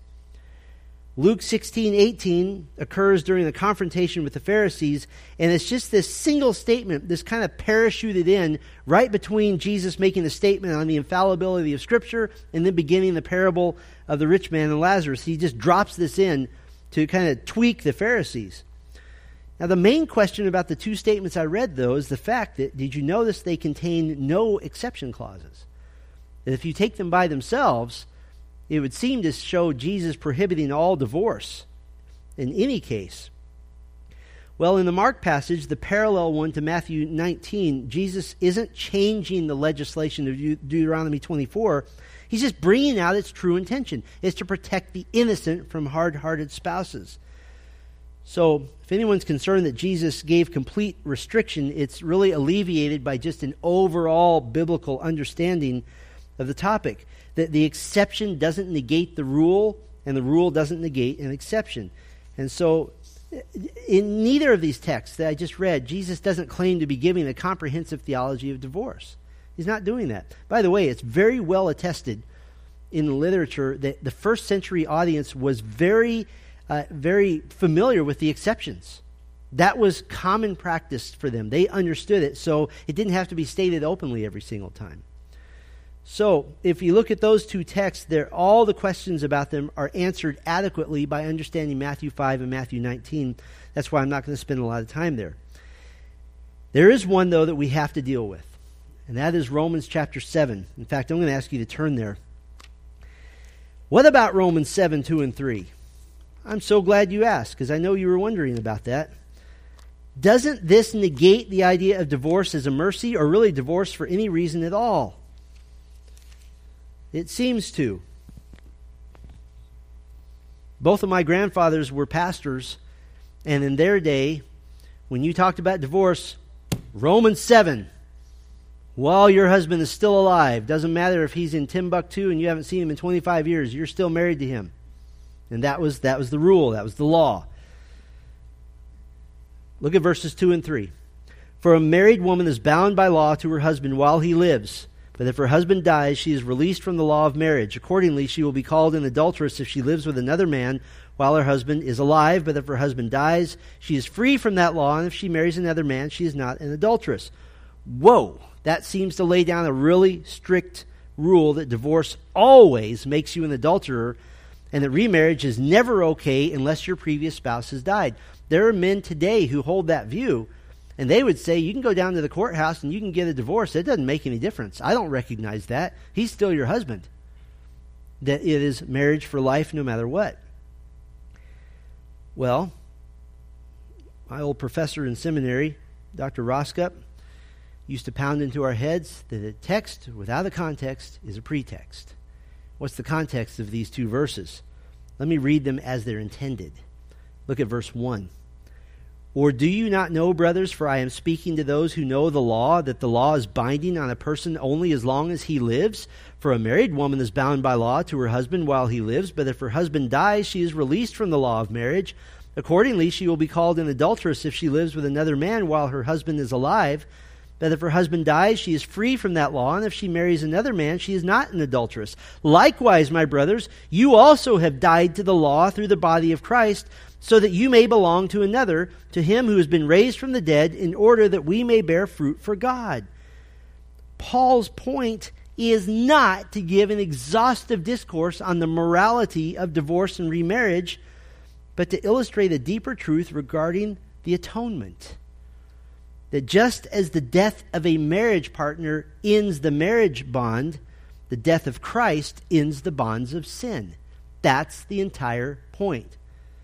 Luke 16, 18 occurs during the confrontation with the Pharisees, and it's just this single statement, this kind of parachuted in right between Jesus making a statement on the infallibility of Scripture and then beginning the parable of the rich man and Lazarus. He just drops this in to kind of tweak the Pharisees. Now, the main question about the two statements I read, though, is the fact that, did you notice they contain no exception clauses? That if you take them by themselves, it would seem to show Jesus prohibiting all divorce in any case. Well, in the Mark passage, the parallel one to Matthew 19, Jesus isn't changing the legislation of Deuteronomy 24. He's just bringing out its true intention. It's to protect the innocent from hard-hearted spouses. So, if anyone's concerned that Jesus gave complete restriction, it's really alleviated by just an overall biblical understanding of the topic. That the exception doesn't negate the rule, and the rule doesn't negate an exception. And so, in neither of these texts that I just read, Jesus doesn't claim to be giving a comprehensive theology of divorce. He's not doing that. By the way, it's very well attested in the literature that the first century audience was very familiar with the exceptions. That was common practice for them. They understood it, so it didn't have to be stated openly every single time. So, if you look at those two texts, all the questions about them are answered adequately by understanding Matthew 5 and Matthew 19. That's why I'm not going to spend a lot of time there. There is one, though, that we have to deal with, and that is Romans chapter 7. In fact, I'm going to ask you to turn there. What about Romans 7, 2 and 3? I'm so glad you asked, because I know you were wondering about that. Doesn't this negate the idea of divorce as a mercy, or really divorce for any reason at all? It seems to. Both of my grandfathers were pastors, and in their day, when you talked about divorce, Romans 7 while your husband is still alive. Doesn't matter if he's in Timbuktu and you haven't seen him in 25 years, you're still married to him. And that was the rule, that was the law. Look at verses 2 and 3. For a married woman is bound by law to her husband while he lives. But if her husband dies, she is released from the law of marriage. Accordingly, she will be called an adulteress if she lives with another man while her husband is alive. But if her husband dies, she is free from that law. And if she marries another man, she is not an adulteress. Whoa! That seems to lay down a really strict rule that divorce always makes you an adulterer, and that remarriage is never okay unless your previous spouse has died. There are men today who hold that view, and they would say, you can go down to the courthouse and you can get a divorce. It doesn't make any difference. I don't recognize that. He's still your husband. That it is marriage for life no matter what. Well, my old professor in seminary, Dr. Roskup, used to pound into our heads that a text without a context is a pretext. What's the context of these two verses? Let me read them as they're intended. Look at verse 1. Or do you not know, brothers, for I am speaking to those who know the law, that the law is binding on a person only as long as he lives? For a married woman is bound by law to her husband while he lives, but if her husband dies, she is released from the law of marriage. Accordingly, she will be called an adulteress if she lives with another man while her husband is alive. But if her husband dies, she is free from that law, and if she marries another man, she is not an adulteress. Likewise, my brothers, you also have died to the law through the body of Christ, so that you may belong to another, to him who has been raised from the dead, in order that we may bear fruit for God. Paul's point is not to give an exhaustive discourse on the morality of divorce and remarriage, but to illustrate a deeper truth regarding the atonement. That just as the death of a marriage partner ends the marriage bond, the death of Christ ends the bonds of sin. That's the entire point.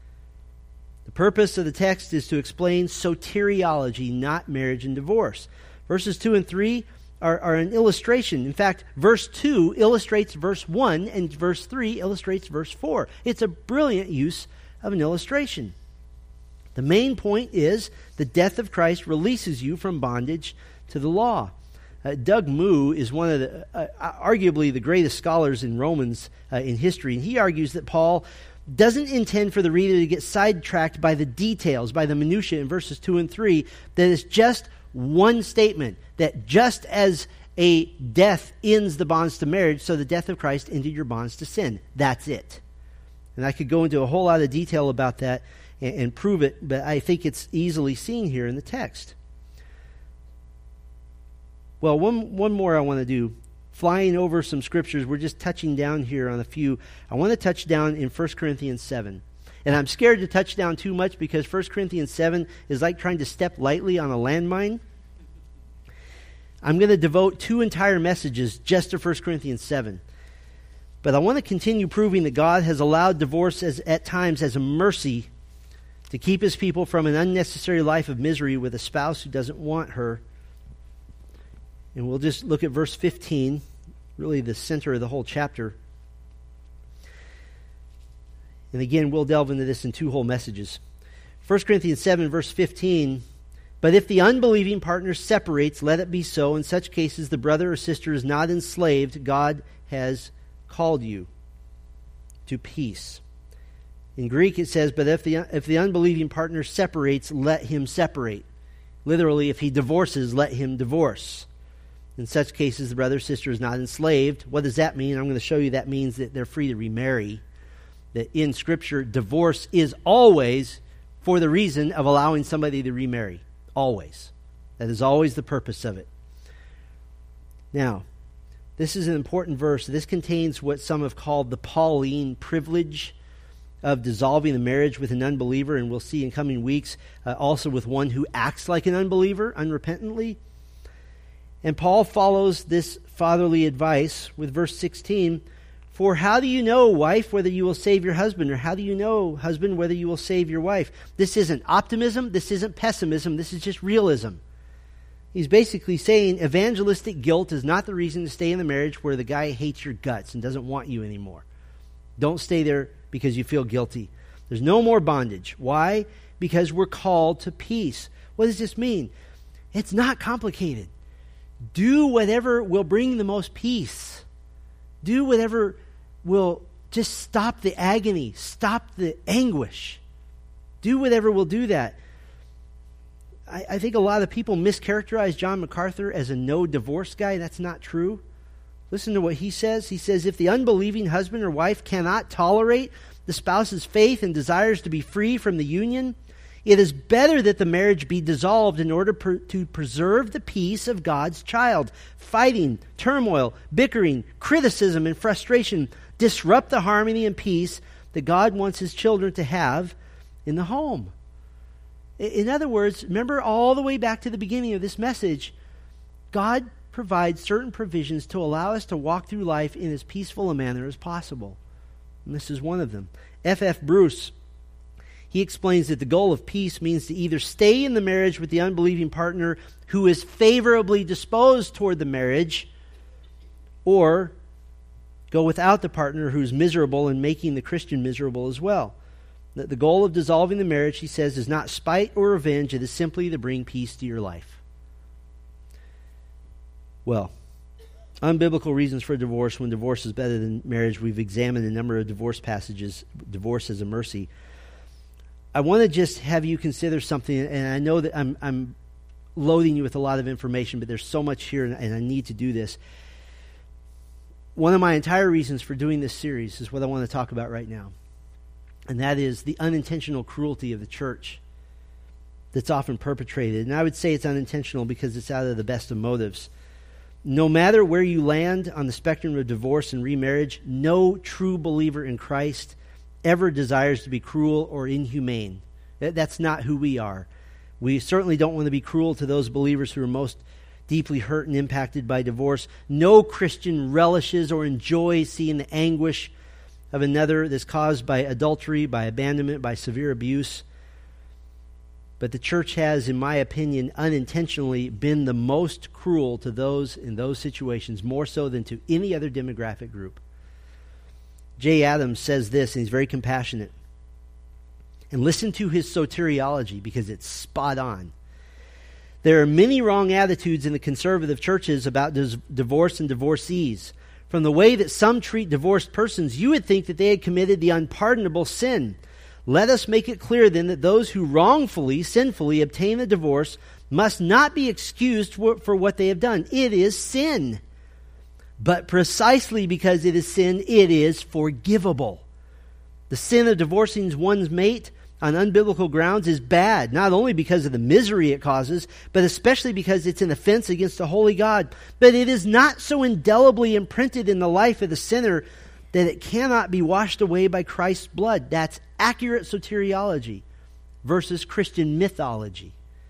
The purpose of the text is to explain soteriology, not marriage and divorce. Verses 2 and 3 are an illustration. In fact, verse 2 illustrates verse 1, and verse 3 illustrates verse 4. It's a brilliant use of an illustration. The main point is the death of Christ releases you from bondage to the law. Doug Moo is one of the, arguably the greatest scholars in Romans in history, and he argues that Paul doesn't intend for the reader to get sidetracked by the details, by the minutiae in verses 2 and 3, that it's just one statement, that just as a death ends the bonds to marriage, so the death of Christ ended your bonds to sin. That's it. And I could go into a whole lot of detail about that and prove it, but I think it's easily seen here in the text. Well, one more I want to do. Flying over some scriptures, we're just touching down here on a few. I want to touch down in 1 Corinthians 7. And I'm scared to touch down too much because 1 Corinthians 7 is like trying to step lightly on a landmine. I'm going to devote 2 entire messages just to 1 Corinthians 7. But I want to continue proving that God has allowed divorce at times as a mercy to keep his people from an unnecessary life of misery with a spouse who doesn't want her. And we'll just look at verse 15, really the center of the whole chapter. And again, we'll delve into this in 2 whole messages. 1 Corinthians 7, verse 15, but if the unbelieving partner separates, let it be so. In such cases, the brother or sister is not enslaved. God has called you to peace. In Greek it says, but if the unbelieving partner separates, let him separate. Literally, if he divorces, let him divorce. In such cases, the brother or sister is not enslaved. What does that mean? I'm going to show you that means that they're free to remarry. That in Scripture, divorce is always for the reason of allowing somebody to remarry. Always. That is always the purpose of it. Now, this is an important verse. This contains what some have called the Pauline privilege of dissolving the marriage with an unbeliever, and we'll see in coming weeks also with one who acts like an unbeliever unrepentantly. And Paul follows this fatherly advice with verse 16, for how do you know, wife, whether you will save your husband? Or how do you know, husband, whether you will save your wife? This isn't optimism. This isn't pessimism. This is just realism. He's basically saying evangelistic guilt is not the reason to stay in the marriage where the guy hates your guts and doesn't want you anymore. Don't stay there because you feel guilty. There's no more bondage. Why? Because we're called to peace. What does this mean? It's not complicated. Do whatever will bring the most peace. Do whatever will just stop the agony, stop the anguish. Do whatever will do that. I think a lot of people mischaracterize John MacArthur as a no-divorce guy. That's not true. Listen to what he says. He says, if the unbelieving husband or wife cannot tolerate the spouse's faith and desires to be free from the union, it is better that the marriage be dissolved in order to preserve the peace of God's child. Fighting, turmoil, bickering, criticism, and frustration disrupt the harmony and peace that God wants His children to have in the home. In other words, remember all the way back to the beginning of this message, God provides certain provisions to allow us to walk through life in as peaceful a manner as possible. And this is one of them. F.F. Bruce, he explains that the goal of peace means to either stay in the marriage with the unbelieving partner who is favorably disposed toward the marriage, or go without the partner who's miserable and making the Christian miserable as well. The goal of dissolving the marriage, he says, is not spite or revenge. It is simply to bring peace to your life. Well, unbiblical reasons for divorce when divorce is better than marriage. We've examined a number of divorce passages, divorce as a mercy. I want to just have you consider something, and I know that I'm loading you with a lot of information, but there's so much here, and I need to do this. One of my entire reasons for doing this series is what I want to talk about right now, and that is the unintentional cruelty of the church that's often perpetrated. And I would say it's unintentional because it's out of the best of motives. No matter where you land on the spectrum of divorce and remarriage, no true believer in Christ ever desires to be cruel or inhumane. That's not who we are. We certainly don't want to be cruel to those believers who are most deeply hurt and impacted by divorce. No Christian relishes or enjoys seeing the anguish of another that's caused by adultery, by abandonment, by severe abuse. But the church has, in my opinion, unintentionally been the most cruel to those in those situations, more so than to any other demographic group. Jay Adams says this, and he's very compassionate. And listen to his soteriology because it's spot on. There are many wrong attitudes in the conservative churches about divorce and divorcees. From the way that some treat divorced persons, you would think that they had committed the unpardonable sin. Let us make it clear then that those who wrongfully, sinfully obtain a divorce must not be excused for what they have done. It is sin. But precisely because it is sin, it is forgivable. The sin of divorcing one's mate on unbiblical grounds is bad, not only because of the misery it causes, but especially because it's an offense against the holy God. But it is not so indelibly imprinted in the life of the sinner that it cannot be washed away by Christ's blood. That's accurate soteriology versus Christian mythology.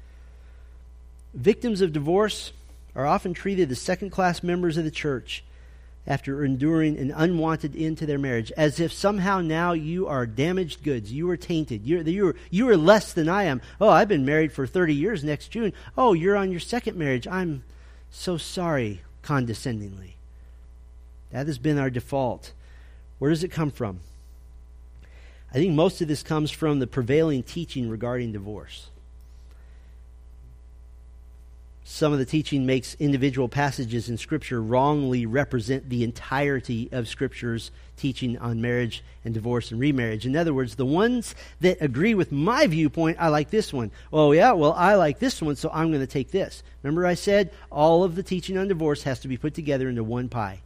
Victims of divorce are often treated as second-class members of the church after enduring an unwanted end to their marriage, as if somehow now you are damaged goods, you are tainted, you are less than I am. Oh, I've been married for 30 years next June. Oh, you're on your second marriage. I'm so sorry, condescendingly. That has been our default. Where does it come from? I think most of this comes from the prevailing teaching regarding divorce. Some of the teaching makes individual passages in Scripture wrongly represent the entirety of Scripture's teaching on marriage and divorce and remarriage. In other words, the ones that agree with my viewpoint, I like this one. Oh yeah, well I like this one, so I'm going to take this. Remember I said all of the teaching on divorce has to be put together into one pie.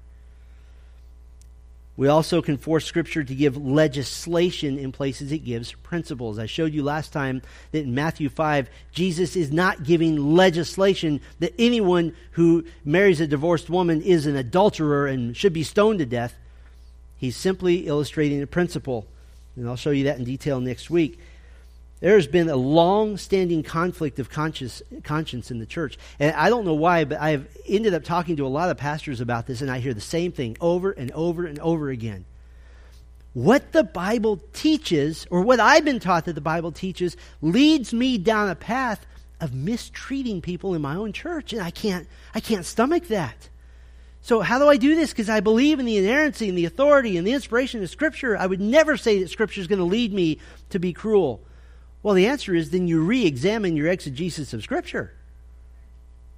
We also can force Scripture to give legislation in places it gives principles. I showed you last time that in Matthew 5, Jesus is not giving legislation that anyone who marries a divorced woman is an adulterer and should be stoned to death. He's simply illustrating a principle. And I'll show you that in detail next week. There's been a long-standing conflict of conscience in the church. And I don't know why, but I've ended up talking to a lot of pastors about this, and I hear the same thing over and over and over again. What the Bible teaches, or what I've been taught that the Bible teaches, leads me down a path of mistreating people in my own church, and I can't stomach that. So how do I do this? Because I believe in the inerrancy and the authority and the inspiration of Scripture. I would never say that Scripture is going to lead me to be cruel. Well, the answer is then you re-examine your exegesis of Scripture.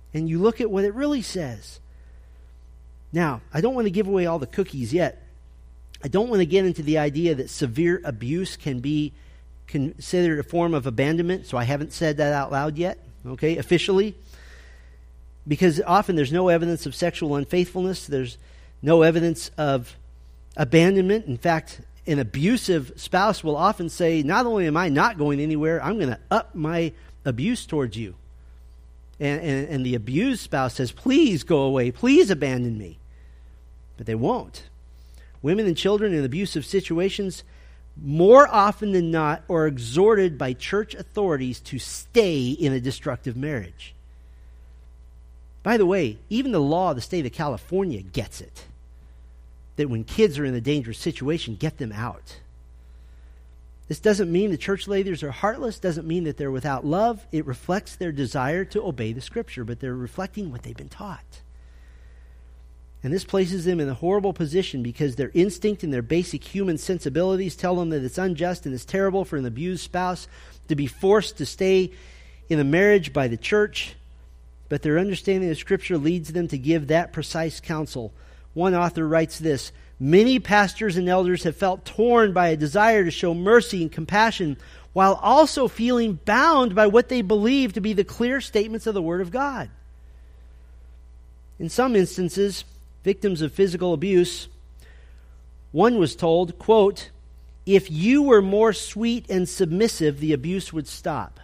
and you look at what it really says. Now, I don't want to give away all the cookies yet. I don't want to get into the idea that severe abuse can be considered a form of abandonment, so I haven't said that out loud yet, okay, officially. Because often there's no evidence of sexual unfaithfulness. There's no evidence of abandonment. In fact, an abusive spouse will often say, not only am I not going anywhere, I'm going to up my abuse towards you. And the abused spouse says, please go away, please abandon me. But they won't. Women and children in abusive situations, more often than not, are exhorted by church authorities to stay in a destructive marriage. By the way, even the law of the state of California gets it. That when kids are in a dangerous situation, get them out. This doesn't mean the church leaders are heartless, doesn't mean that they're without love. It reflects their desire to obey the Scripture, but they're reflecting what they've been taught. And this places them in a horrible position because their instinct and their basic human sensibilities tell them that it's unjust and it's terrible for an abused spouse to be forced to stay in a marriage by the church. But their understanding of Scripture leads them to give that precise counsel. One author writes this: many pastors and elders have felt torn by a desire to show mercy and compassion while also feeling bound by what they believe to be the clear statements of the Word of God. In some instances, victims of physical abuse, one was told, quote, if you were more sweet and submissive, the abuse would stop.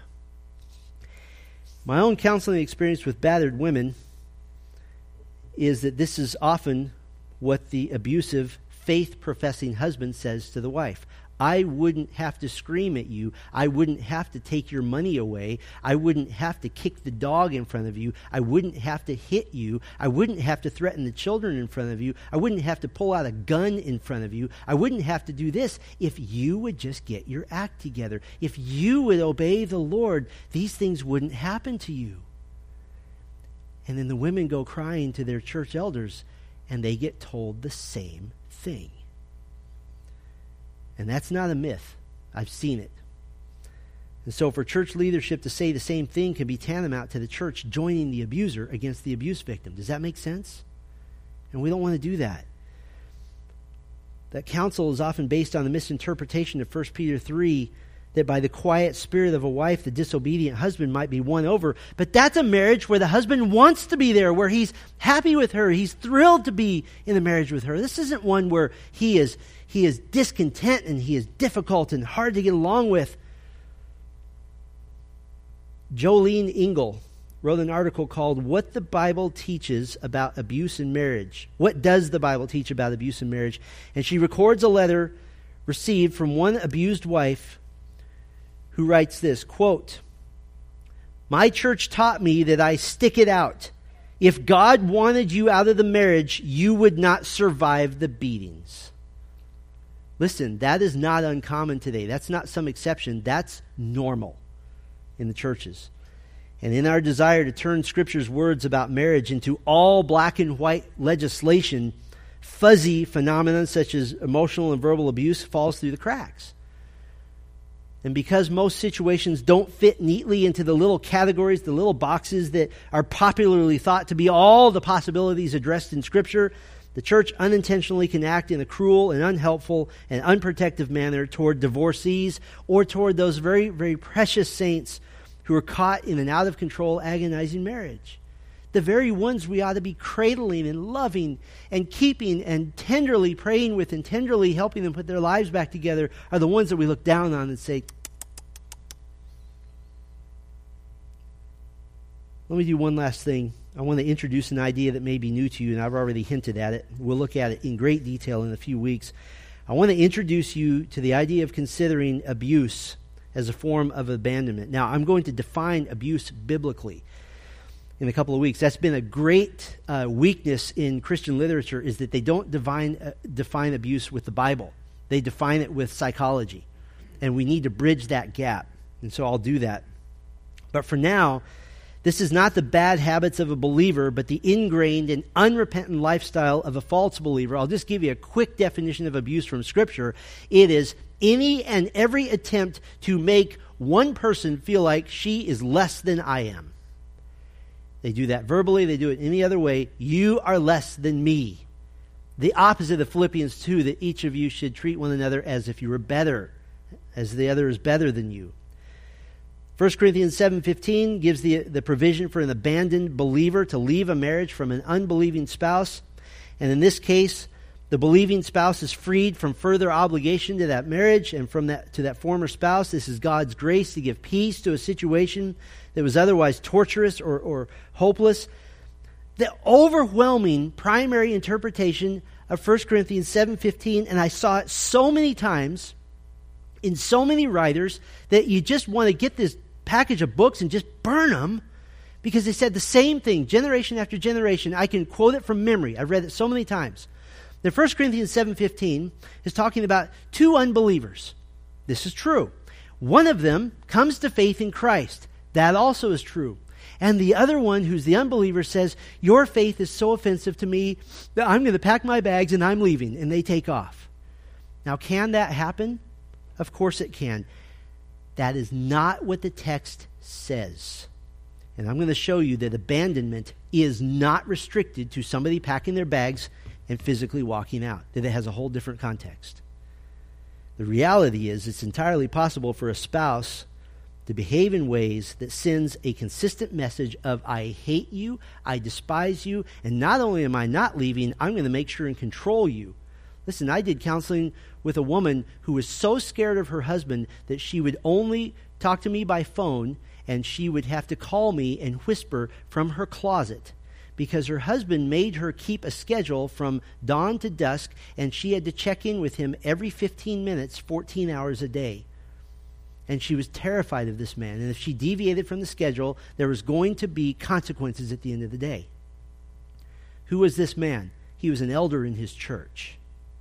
My own counseling experience with battered women is that this is often what the abusive, faith-professing husband says to the wife. I wouldn't have to scream at you. I wouldn't have to take your money away. I wouldn't have to kick the dog in front of you. I wouldn't have to hit you. I wouldn't have to threaten the children in front of you. I wouldn't have to pull out a gun in front of you. I wouldn't have to do this if you would just get your act together. If you would obey the Lord, these things wouldn't happen to you. And then the women go crying to their church elders, and they get told the same thing. And that's not a myth. I've seen it. And so for church leadership to say the same thing can be tantamount to the church joining the abuser against the abuse victim. Does that make sense? And we don't want to do that. That counsel is often based on the misinterpretation of 1 Peter 3, that by the quiet spirit of a wife, the disobedient husband might be won over. But that's a marriage where the husband wants to be there, where he's happy with her. He's thrilled to be in a marriage with her. This isn't one where he is discontent and he is difficult and hard to get along with. Jolene Engel wrote an article called What the Bible Teaches About Abuse in Marriage. What does the Bible teach about abuse in marriage? And she records a letter received from one abused wife who writes this, quote, my church taught me that I stick it out. If God wanted you out of the marriage, you would not survive the beatings. Listen, that is not uncommon today. That's not some exception. That's normal in the churches. And in our desire to turn Scripture's words about marriage into all black and white legislation, fuzzy phenomena such as emotional and verbal abuse falls through the cracks. And because most situations don't fit neatly into the little categories, the little boxes that are popularly thought to be all the possibilities addressed in Scripture, the church unintentionally can act in a cruel and unhelpful and unprotective manner toward divorcees or toward those very, very precious saints who are caught in an out-of-control, agonizing marriage. The very ones we ought to be cradling and loving and keeping and tenderly praying with and tenderly helping them put their lives back together are the ones that we look down on and say, let me do one last thing. I want to introduce an idea that may be new to you, and I've already hinted at it. We'll look at it in great detail in a few weeks. I want to introduce you to the idea of considering abuse as a form of abandonment. Now, I'm going to define abuse biblically in a couple of weeks. That's been a great weakness in Christian literature, is that they don't define abuse with the Bible. They define it with psychology. And we need to bridge that gap. And so I'll do that. But for now, this is not the bad habits of a believer, but the ingrained and unrepentant lifestyle of a false believer. I'll just give you a quick definition of abuse from Scripture. It is any and every attempt to make one person feel like she is less than I am. They do that verbally. They do it any other way. You are less than me. The opposite of Philippians 2, that each of you should treat one another as if you were better, as the other is better than you. 1 Corinthians 7:15 gives the provision for an abandoned believer to leave a marriage from an unbelieving spouse. And in this case, the believing spouse is freed from further obligation to that marriage and from that to that former spouse. This is God's grace to give peace to a situation that was otherwise torturous or hopeless. The overwhelming primary interpretation of 1 Corinthians 7:15, and I saw it so many times in so many writers that you just want to get this package of books and just burn them, because they said the same thing generation after generation. I can quote it from memory. I've read it so many times. The 1 Corinthians 7:15 is talking about two unbelievers. This is true. One of them comes to faith in Christ. That also is true. And the other one, who's the unbeliever, says, your faith is so offensive to me that I'm going to pack my bags and I'm leaving. And they take off. Now, can that happen? Of course it can. That is not what the text says. And I'm going to show you that abandonment is not restricted to somebody packing their bags and physically walking out. That it has a whole different context. The reality is it's entirely possible for a spouse to behave in ways that sends a consistent message of, I hate you, I despise you, and not only am I not leaving, I'm going to make sure and control you. Listen, I did counseling with a woman who was so scared of her husband that she would only talk to me by phone, and she would have to call me and whisper from her closet, because her husband made her keep a schedule from dawn to dusk, and she had to check in with him every 15 minutes, 14 hours a day. And she was terrified of this man. And if she deviated from the schedule, there was going to be consequences at the end of the day. Who was this man? He was an elder in his church.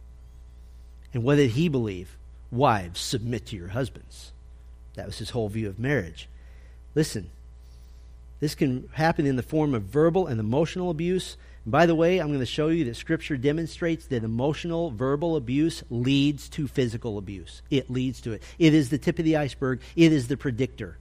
And what did he believe? Wives, submit to your husbands. That was his whole view of marriage. Listen, this can happen in the form of verbal and emotional abuse. And by the way, I'm going to show you that Scripture demonstrates that emotional, verbal abuse leads to physical abuse. It leads to it. It is the tip of the iceberg. It is the predictor.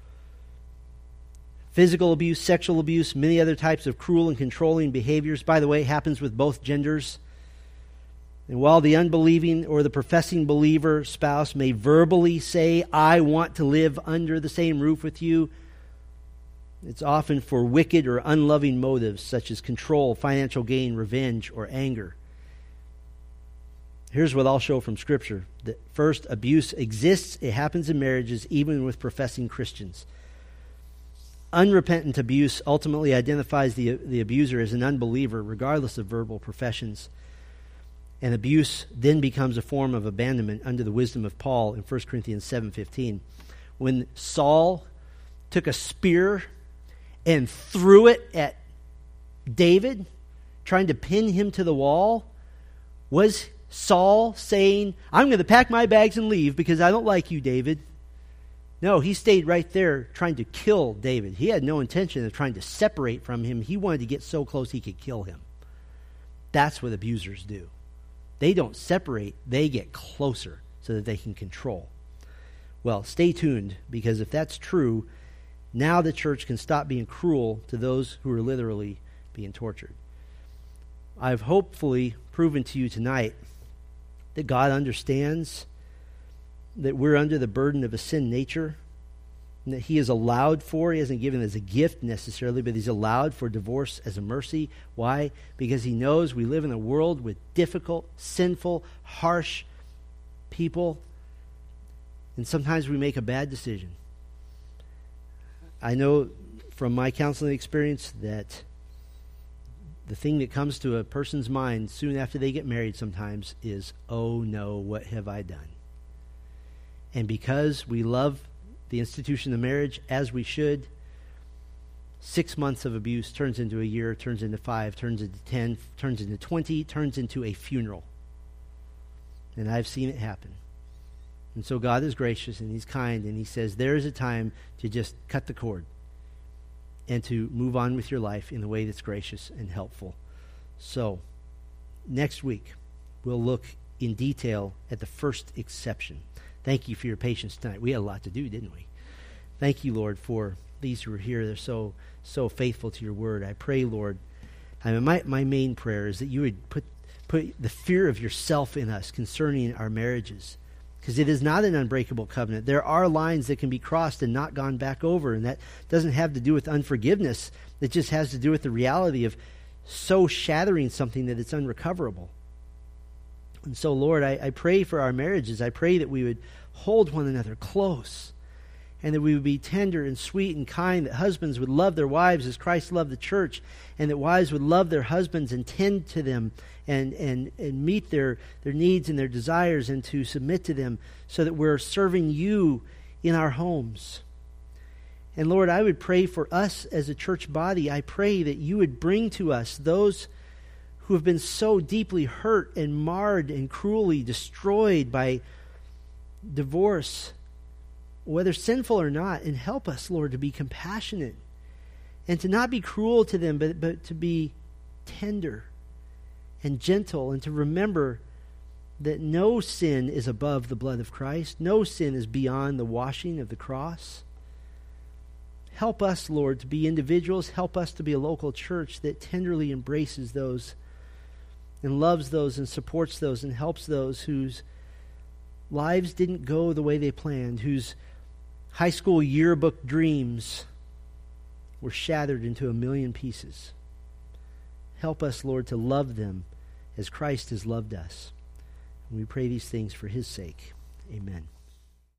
Physical abuse, sexual abuse, many other types of cruel and controlling behaviors, by the way, happens with both genders. And while the unbelieving or the professing believer spouse may verbally say, I want to live under the same roof with you, it's often for wicked or unloving motives such as control, financial gain, revenge, or anger. Here's what I'll show from Scripture. That first, abuse exists. It happens in marriages, even with professing Christians. Unrepentant abuse ultimately identifies the abuser as an unbeliever, regardless of verbal professions. And abuse then becomes a form of abandonment under the wisdom of Paul in 1 Corinthians 7:15. When Saul took a spear and threw it at David, trying to pin him to the wall, was Saul saying, I'm going to pack my bags and leave because I don't like you, David? No, he stayed right there trying to kill David. He had no intention of trying to separate from him. He wanted to get so close he could kill him. That's what abusers do. They don't separate, they get closer so that they can control. Well, stay tuned, because if that's true, now the church can stop being cruel to those who are literally being tortured. I've hopefully proven to you tonight that God understands that we're under the burden of a sin nature, and that He is allowed for, He hasn't given as a gift necessarily, but He's allowed for divorce as a mercy. Why? Because He knows we live in a world with difficult, sinful, harsh people, and sometimes we make a bad decision. I know from my counseling experience that the thing that comes to a person's mind soon after they get married sometimes is, oh no, what have I done? And because we love the institution of marriage as we should, 6 months of abuse turns into a year, turns into 5, turns into 10, turns into 20, turns into a funeral. And I've seen it happen. And so God is gracious and He's kind, and He says there is a time to just cut the cord and to move on with your life in a way that's gracious and helpful. So, next week, we'll look in detail at the first exception. Thank you for your patience tonight. We had a lot to do, didn't we? Thank you, Lord, for these who are here, they're so faithful to your word. I pray, Lord, my main prayer is that you would put the fear of yourself in us concerning our marriages, because it is not an unbreakable covenant. There are lines that can be crossed and not gone back over, and that doesn't have to do with unforgiveness. It just has to do with the reality of so shattering something that it's unrecoverable. And so, Lord, I pray for our marriages. I pray that we would hold one another close, and that we would be tender and sweet and kind, that husbands would love their wives as Christ loved the church, and that wives would love their husbands and tend to them and meet their needs and their desires and to submit to them, so that we're serving you in our homes. And Lord, I would pray for us as a church body. I pray that you would bring to us those who have been so deeply hurt and marred and cruelly destroyed by divorce, whether sinful or not, and help us, Lord, to be compassionate and to not be cruel to them, but to be tender and gentle, and to remember that no sin is above the blood of Christ. No sin is beyond the washing of the cross. Help us, Lord, to be individuals. Help us to be a local church that tenderly embraces those and loves those and supports those and helps those whose lives didn't go the way they planned, whose high school yearbook dreams were shattered into a million pieces. Help us, Lord, to love them as Christ has loved us. And we pray these things for his sake. Amen.